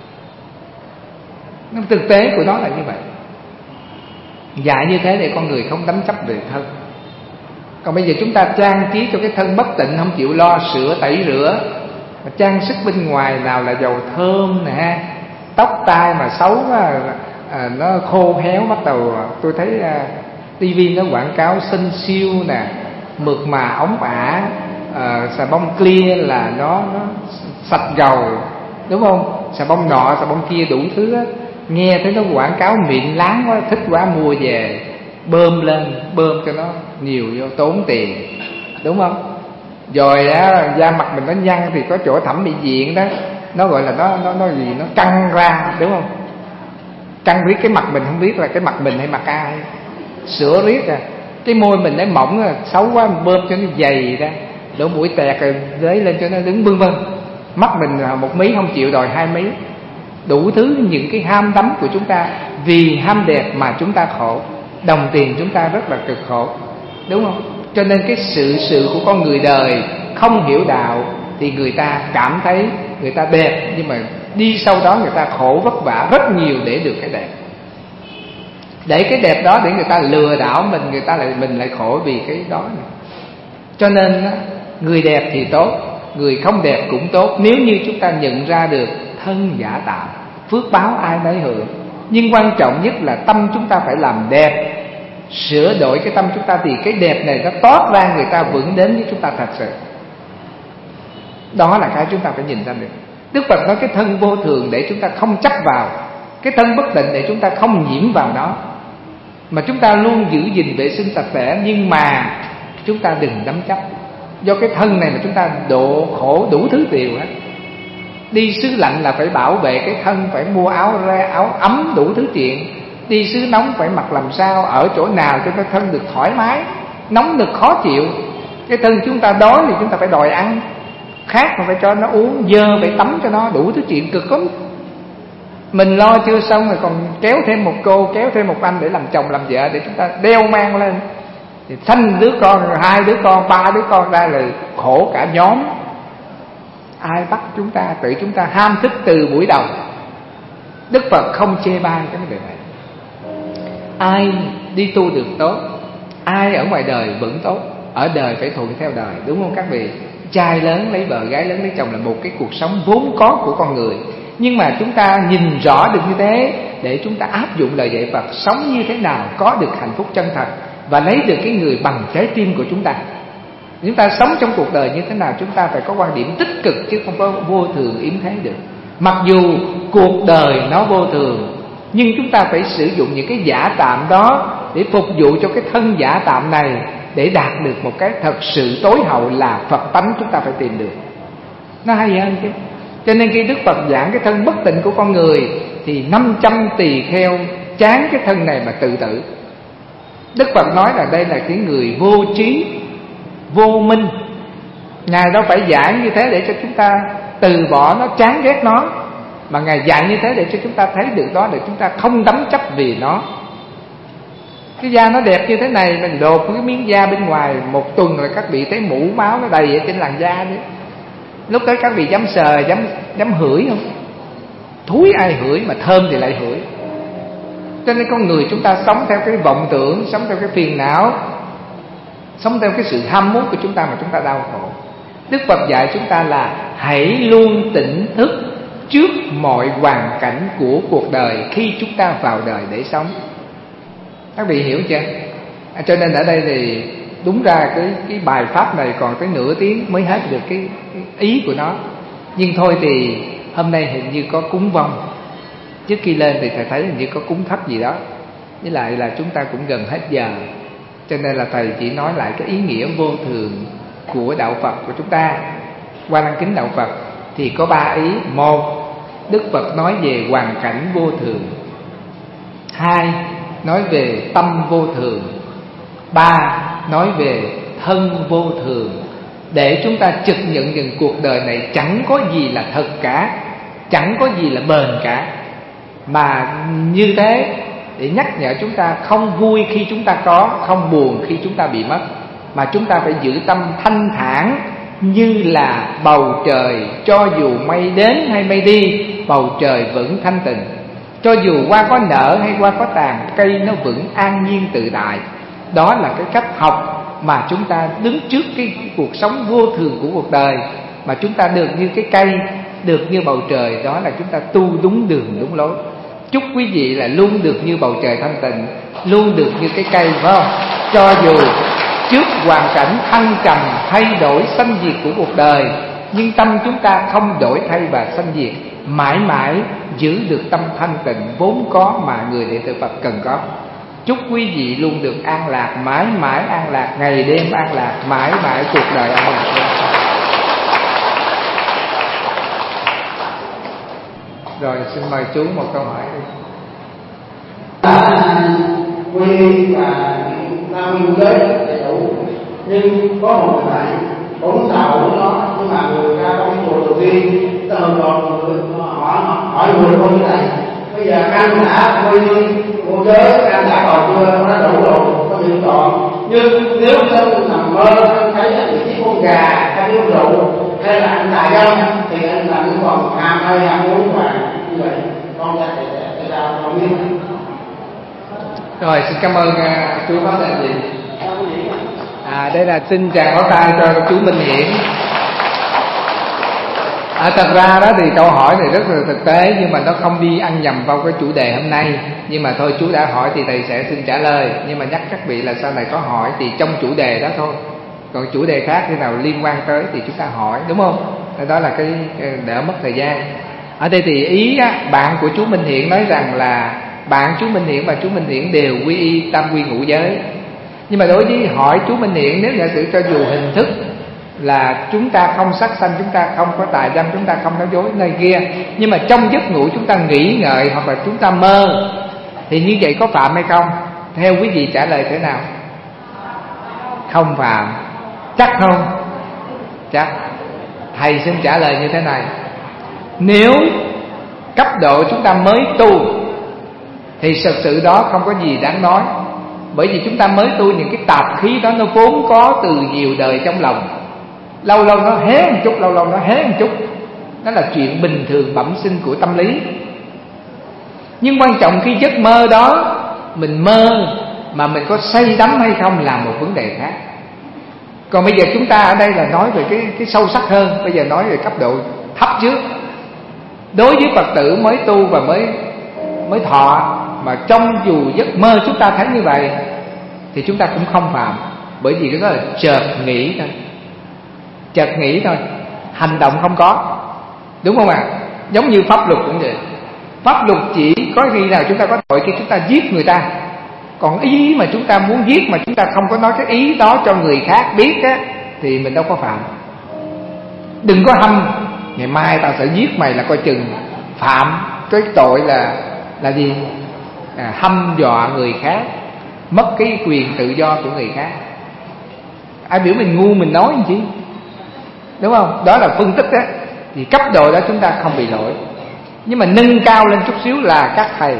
Speaker 2: Thực tế của nó là như vậy. Dạy như thế để con người không đắm chấp về thân. Còn bây giờ chúng ta trang trí cho cái thân bất tịnh, không chịu lo sửa tẩy rửa, mà trang sức bên ngoài nào là dầu thơm nè, tóc tai mà xấu quá, à, nó khô héo, bắt đầu tôi thấy à, tivi nó quảng cáo xinh siêu nè, mượt mà ống ả, à, xà bông clear là nó, nó sạch gầu, đúng không? Xà bông nọ, xà bông kia, đủ thứ á. Nghe thấy nó quảng cáo miệng láng quá, thích quá mua về bơm lên, bơm cho nó nhiều vô, tốn tiền, đúng không? Rồi á, da mặt mình nó nhăn thì có chỗ thẩm mỹ viện đó, nó gọi là nó nó nó gì, nó căng ra, đúng không? Căng riết cái mặt mình không biết là cái mặt mình hay mặt ai, sửa riết à. Cái môi mình nó mỏng là xấu quá, bơm cho nó dày ra, đổ mũi tẹt rồi lấy lên cho nó đứng vân vân. Mắt mình một mí không chịu đòi hai mí. Đủ thứ những cái ham đắm của chúng ta, vì ham đẹp mà chúng ta khổ, đồng tiền chúng ta rất là cực khổ, đúng không? Cho nên cái sự sự của con người đời không hiểu đạo thì người ta cảm thấy người ta đẹp, nhưng mà đi sau đó người ta khổ vất vả rất nhiều để được cái đẹp. Để cái đẹp đó để người ta lừa đảo mình, người ta lại mình lại khổ vì cái đó này. Cho nên người đẹp thì tốt, người không đẹp cũng tốt, nếu như chúng ta nhận ra được thân giả tạo, phước báo ai nấy hưởng. Nhưng quan trọng nhất là tâm chúng ta phải làm đẹp, sửa đổi cái tâm chúng ta, thì cái đẹp này nó toát ra, người ta vẫn đến với chúng ta thật sự. Đó là cái chúng ta phải nhìn ra được. Đức Phật nói cái thân vô thường để chúng ta không chấp vào, cái thân bất tịnh để chúng ta không nhiễm vào nó, mà chúng ta luôn giữ gìn vệ sinh sạch sẽ. Nhưng mà chúng ta đừng đắm chấp. Do cái thân này mà chúng ta độ khổ đủ thứ điều hết. Đi xứ lạnh là phải bảo vệ cái thân, phải mua áo ra áo ấm đủ thứ chuyện. Đi xứ nóng phải mặc làm sao, ở chỗ nào cho cái thân được thoải mái. Nóng được khó chịu. Cái thân chúng ta đói thì chúng ta phải đòi ăn, khát mà phải cho nó uống, dơ phải tắm cho nó, đủ thứ chuyện cực lắm. Mình lo chưa xong rồi còn kéo thêm một cô, kéo thêm một anh để làm chồng làm vợ, để chúng ta đeo mang lên. Thì sanh đứa con, hai đứa con, ba đứa con ra là khổ cả nhóm. Ai bắt chúng ta? Tự chúng ta ham thích từ buổi đầu. Đức Phật không chê bai cái vấn đề này. Ai đi tu được tốt, ai ở ngoài đời vẫn tốt. Ở đời phải thuận theo đời, đúng không các vị? Trai lớn lấy vợ, gái lớn lấy chồng là một cái cuộc sống vốn có của con người. Nhưng mà chúng ta nhìn rõ được như thế, để chúng ta áp dụng lời dạy Phật, sống như thế nào có được hạnh phúc chân thật, và lấy được cái người bằng trái tim của chúng ta. Chúng ta sống trong cuộc đời như thế nào, chúng ta phải có quan điểm tích cực, chứ không có vô thường yếm thế được. Mặc dù cuộc đời nó vô thường, nhưng chúng ta phải sử dụng những cái giả tạm đó để phục vụ cho cái thân giả tạm này, để đạt được một cái thật sự tối hậu là Phật tánh chúng ta phải tìm được. Nó hay hơn chứ. Cho nên khi Đức Phật giảng cái thân bất tịnh của con người, thì năm trăm tỳ kheo chán cái thân này mà tự tử. Đức Phật nói là đây là cái người vô trí, vô minh. Ngài đâu phải dạy như thế để cho chúng ta từ bỏ nó, chán ghét nó, mà Ngài dạy như thế để cho chúng ta thấy được đó, để chúng ta không đắm chấp vì nó. Cái da nó đẹp như thế này, mình lột cái miếng da bên ngoài một tuần rồi các vị thấy mũ máu nó đầy ở trên làn da đấy. Lúc đó các vị dám sờ, dám dám hửi không? Thúi ai hửi, mà thơm thì lại hửi. Cho nên con người chúng ta sống theo cái vọng tưởng, sống theo cái phiền não, sống theo cái sự ham muốn của chúng ta mà chúng ta đau khổ. Đức Phật dạy chúng ta là hãy luôn tỉnh thức trước mọi hoàn cảnh của cuộc đời khi chúng ta vào đời để sống. Các vị hiểu chưa? À, cho nên ở đây thì đúng ra cái cái bài pháp này còn tới nửa tiếng mới hết được cái, cái ý của nó. Nhưng thôi thì hôm nay hình như có cúng vong. Trước khi lên thì thầy thấy hình như có cúng thấp gì đó. Với lại là chúng ta cũng gần hết giờ, cho nên là thầy chỉ nói lại cái ý nghĩa vô thường của đạo Phật của chúng ta. Qua Lăng Kính đạo Phật thì có ba ý. Một, Đức Phật nói về hoàn cảnh vô thường. Hai, nói về tâm vô thường. Ba, nói về thân vô thường. Để chúng ta trực nhận rằng cuộc đời này chẳng có gì là thật cả, chẳng có gì là bền cả. Mà như thế để nhắc nhở chúng ta không vui khi chúng ta có, không buồn khi chúng ta bị mất. Mà chúng ta phải giữ tâm thanh thản như là bầu trời. Cho dù mây đến hay mây đi, bầu trời vẫn thanh tịnh. Cho dù hoa có nở hay hoa có tàn, cây nó vẫn an nhiên tự tại. Đó là cái cách học mà chúng ta đứng trước cái cuộc sống vô thường của cuộc đời, mà chúng ta được như cái cây, được như bầu trời. Đó là chúng ta tu đúng đường đúng lối. Chúc quý vị là luôn được như bầu trời thanh tịnh, luôn được như cái cây, phải không? Cho dù trước hoàn cảnh thăng trầm thay đổi sanh diệt của cuộc đời, nhưng tâm chúng ta không đổi thay và sanh diệt, mãi mãi giữ được tâm thanh tịnh vốn có mà người đệ tử Phật cần có. Chúc quý vị luôn được an lạc, mãi mãi an lạc, ngày đêm an lạc, mãi mãi cuộc đời an lạc. Rồi xin mời chú một câu hỏi đi.
Speaker 3: Quy và năm nguyên giới đầy đủ, nhưng có một thầy cũng giàu với nó, nhưng mà người ra trong chùa đầu tiên ta còn hỏi hỏi người con như này: bây giờ căn đã quy vô giới, căn đã còn chưa, nó đủ rồi, có lựa chọn. Nhưng nếu anh nằm mơ anh thấy là những chiếc con gà hay uống rượu hay là anh tài dâm thì anh là cũng còn ham hay ham muốn và như vậy con ra để để ra không biết.
Speaker 2: Rồi xin cảm ơn uh, chú Pháp Đại Diện. À đây là xin chào pháo tay cho chú Minh Hiển. À, thật ra đó thì câu hỏi này rất là thực tế, nhưng mà nó không đi ăn nhầm vào cái chủ đề hôm nay. Nhưng mà thôi chú đã hỏi thì thầy sẽ xin trả lời. Nhưng mà nhắc các vị là sau này có hỏi thì trong chủ đề đó thôi. Còn chủ đề khác khi nào liên quan tới thì chúng ta hỏi, đúng không? Đó là cái đỡ mất thời gian. Ở đây thì ý á, bạn của chú Minh Hiển nói rằng là bạn chú Minh Hiển và chú Minh Hiển đều quy y tam quy ngũ giới. Nhưng mà đối với hỏi chú Minh Hiển, nếu giả sử cho dù hình thức là chúng ta không sát sanh, chúng ta không có tài dâm, chúng ta không nói dối nơi kia, nhưng mà trong giấc ngủ chúng ta nghĩ ngợi hoặc là chúng ta mơ, thì như vậy có phạm hay không? Theo quý vị trả lời thế nào? Không phạm. Chắc không? Chắc. Thầy xin trả lời như thế này: nếu cấp độ chúng ta mới tu thì thực sự đó không có gì đáng nói. Bởi vì chúng ta mới tu, những cái tạp khí đó nó vốn có từ nhiều đời trong lòng. Lâu lâu nó hé một chút, lâu lâu nó hé một chút. Đó là chuyện bình thường bẩm sinh của tâm lý. Nhưng quan trọng khi giấc mơ đó mình mơ mà mình có say đắm hay không là một vấn đề khác. Còn bây giờ chúng ta ở đây là nói về cái, cái sâu sắc hơn. Bây giờ nói về cấp độ thấp trước. Đối với Phật tử mới tu và mới mới thọ, mà trong dù giấc mơ chúng ta thấy như vậy thì chúng ta cũng không phạm. Bởi vì cái đó là chợt nghĩ thôi. Chợt nghĩ thôi, hành động không có. Đúng không ạ? À? Giống như pháp luật cũng vậy. Pháp luật chỉ có khi nào chúng ta có tội khi chúng ta giết người ta. Còn ý mà chúng ta muốn giết mà chúng ta không có nói cái ý đó cho người khác biết á, thì mình đâu có phạm. Đừng có hâm ngày mai tao sẽ giết mày là coi chừng phạm. Cái tội là là gì? À, hăm dọa người khác. mất cái quyền tự do của người khác. Ai biểu mình ngu mình nói làm chi, đúng không? Đó là phân tích đó. Thì cấp độ đó chúng ta không bị lỗi. Nhưng mà nâng cao lên chút xíu là các thầy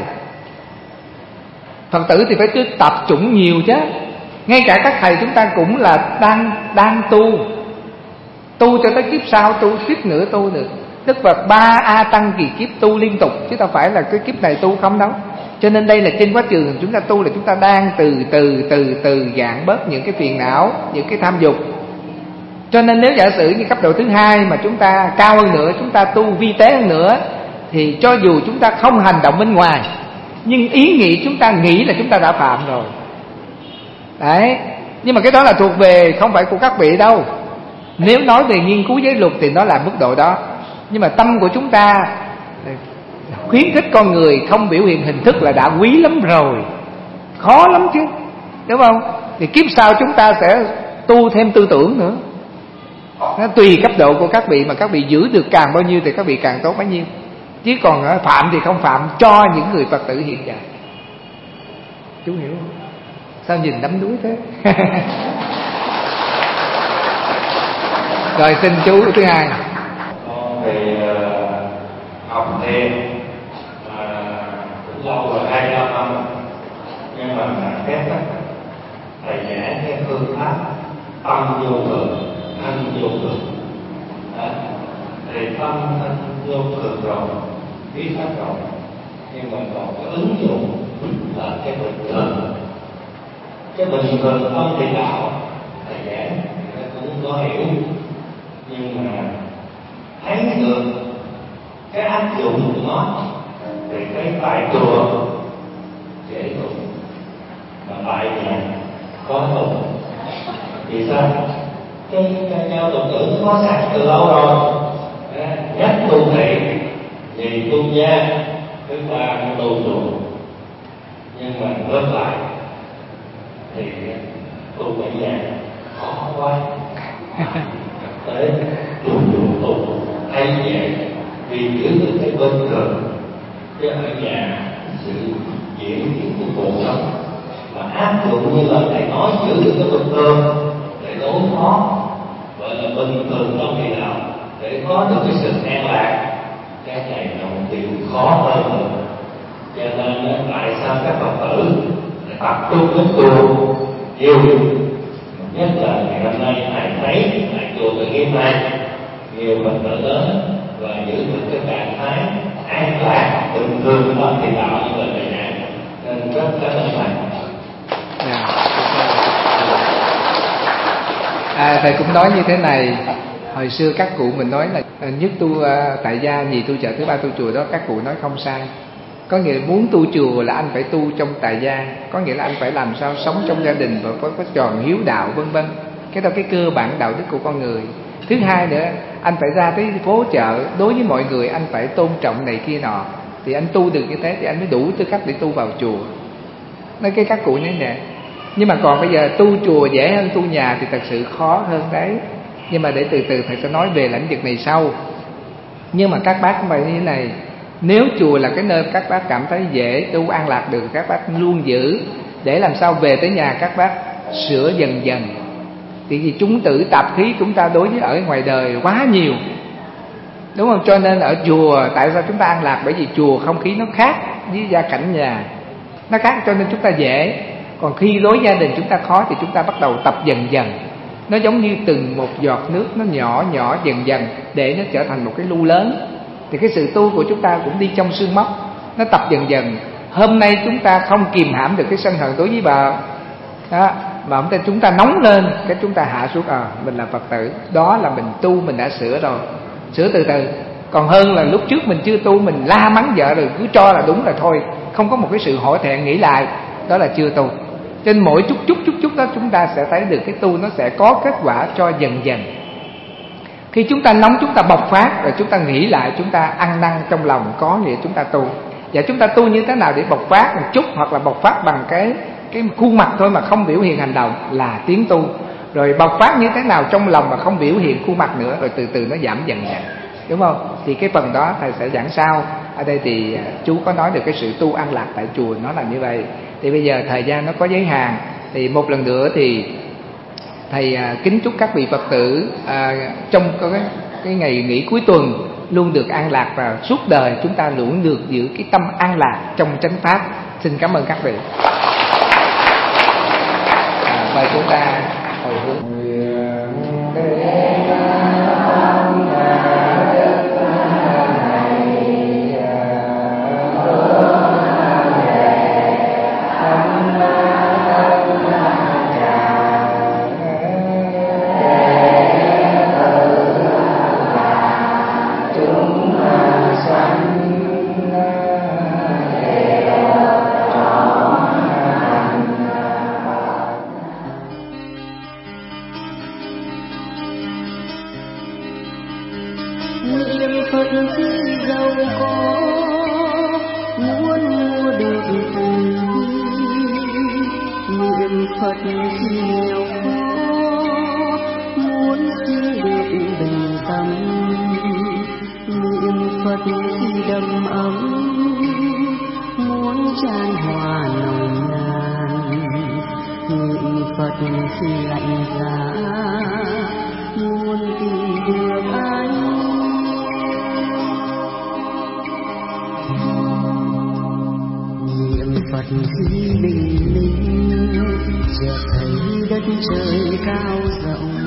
Speaker 2: Phật tử thì phải tập chủng nhiều chứ. Ngay cả các thầy chúng ta cũng là đang đang tu, tu cho tới kiếp sau, tu kiếp nữa tu được. Đức Phật ba A Tăng kỳ kiếp tu liên tục, chứ đâu phải là cái kiếp này tu không đâu. Cho nên đây là trên quá trình chúng ta tu là chúng ta đang từ từ từ từ gạn bớt những cái phiền não, những cái tham dục. Cho nên nếu giả sử như cấp độ thứ hai mà chúng ta cao hơn nữa, chúng ta tu vi tế hơn nữa, thì cho dù chúng ta không hành động bên ngoài, nhưng ý nghĩ chúng ta nghĩ là chúng ta đã phạm rồi. Đấy. Nhưng mà cái đó là thuộc về không phải của các vị đâu. Nếu nói về nghiên cứu giới luật thì nó là mức độ đó. Nhưng mà tâm của chúng ta khuyến khích con người không biểu hiện hình thức là đã quý lắm rồi, khó lắm chứ, đúng không? Thì kiếp sau chúng ta sẽ tu thêm tư tưởng nữa. Nó tùy cấp độ của các vị, mà các vị giữ được càng bao nhiêu thì các vị càng tốt bấy nhiêu. Chứ còn phạm thì không phạm cho những người Phật tử hiện giờ. Chú hiểu không? Sao nhìn đắm đuối thế? Rồi xin chú thứ hai.
Speaker 4: Con thì uh, học thiền uh, cũng lâu rồi, hai năm năm, nhưng mà cái thầy giảng cái phương pháp tâm vô thường, thân vô thường, thì tâm thân vô thường rồi, biết hết rồi, nhưng mà còn cái ứng dụng là cái bình thường. Cái bình thường không thì đạo thầy giảng nó cũng có hiểu, nhưng mà thấy được cái áp dụng của nó thì cái tại chùa dễ tụng, mà tại nhà khó tụng. Vì sao? Cái theo tục tử nó có sẵn từ lâu rồi. Nhắc tu thị vì tu gia thứ ba tu chùa, nhưng mà ngược lại thì tu ở nhà khó quá. Đấy, tu chùa tu hay vậy vì giữ được cái bên thường, chứ ở nhà sự diễn biến của cuộc sống mà áp dụng như là thầy nói, giữ được cái bình thường để đối phó, gọi là bình thường trong ngày nào để có được cái sự an lạc. Cái này là một điều khó hơn nữa. Cho nên tại sao các Phật tử tập trung đến chùa nhiều, nhất là ngày hôm nay thầy thấy tại chùa Từ Nghiêm này nhiều Phật tử lớn và giữ được cái trạng thái an lạc bình thường trong thì đạo như là thầy giảng, nên rất cảm ơn thầy.
Speaker 2: À, thầy cũng nói như thế này. Hồi xưa các cụ mình nói là nhất tu uh, tại gia, nhì tu chợ, thứ ba tu chùa. Đó các cụ nói không sai. Có nghĩa là muốn tu chùa là anh phải tu trong tại gia, có nghĩa là anh phải làm sao sống trong gia đình và có, có tròn hiếu đạo vân vân. Cái đó cái cơ bản đạo đức của con người. Thứ hai nữa, anh phải ra tới phố chợ, đối với mọi người anh phải tôn trọng này kia nọ, thì anh tu được như thế thì anh mới đủ tư cách để tu vào chùa. Nói cái các cụ nói nè. Nhưng mà còn bây giờ tu chùa dễ hơn tu nhà thì thật sự khó hơn đấy. Nhưng mà để từ từ thầy sẽ nói về lĩnh vực này sau. Nhưng mà các bác cũng phải như thế này. Nếu chùa là cái nơi các bác cảm thấy dễ tu an lạc được, các bác luôn giữ, để làm sao về tới nhà các bác sửa dần dần. Thì vì chúng tử tạp khí chúng ta đối với ở ngoài đời quá nhiều, đúng không? Cho nên ở chùa tại sao chúng ta an lạc? Bởi vì chùa không khí nó khác với gia cảnh nhà, nó khác, cho nên chúng ta dễ. Còn khi đối gia đình chúng ta khó thì chúng ta bắt đầu tập dần dần. Nó giống như từng một giọt nước, nó nhỏ nhỏ dần dần để nó trở thành một cái lu lớn. Thì cái sự tu của chúng ta cũng đi trong xương móc, nó tập dần dần. Hôm nay chúng ta không kìm hãm được cái sân hận đối với bà đó, mà hôm nay chúng ta nóng lên, cái chúng ta hạ xuống, à mình là Phật tử, đó là mình tu, mình đã sửa rồi. Sửa từ từ. Còn hơn là lúc trước mình chưa tu, mình la mắng vợ rồi cứ cho là đúng là thôi, không có một cái sự hổ thẹn nghĩ lại, đó là chưa tu. Cho nên mỗi chút chút chút chút đó chúng ta sẽ thấy được cái tu nó sẽ có kết quả cho dần dần. Khi chúng ta nóng chúng ta bộc phát, rồi chúng ta nghĩ lại, chúng ta ăn năn trong lòng, có nghĩa chúng ta tu. Và chúng ta tu như thế nào để bộc phát một chút, hoặc là bộc phát bằng cái cái khuôn mặt thôi mà không biểu hiện hành động là tiến tu. Rồi bộc phát như thế nào trong lòng mà không biểu hiện khuôn mặt nữa, rồi từ từ nó giảm dần dần, đúng không? Thì cái phần đó thầy sẽ giảng sau. Ở đây thì chú có nói được cái sự tu an lạc tại chùa nó là như vậy. Thì bây giờ thời gian nó có giới hạn, thì một lần nữa thì thầy à, kính chúc các vị Phật tử à, trong cái, cái ngày nghỉ cuối tuần luôn được an lạc, và suốt đời chúng ta luôn được giữ cái tâm an lạc trong chánh pháp. Xin cảm ơn các vị. À, mời chúng ta hồi hướng.
Speaker 5: Phật khi bình minh chợt thấy đất trời cao rộng,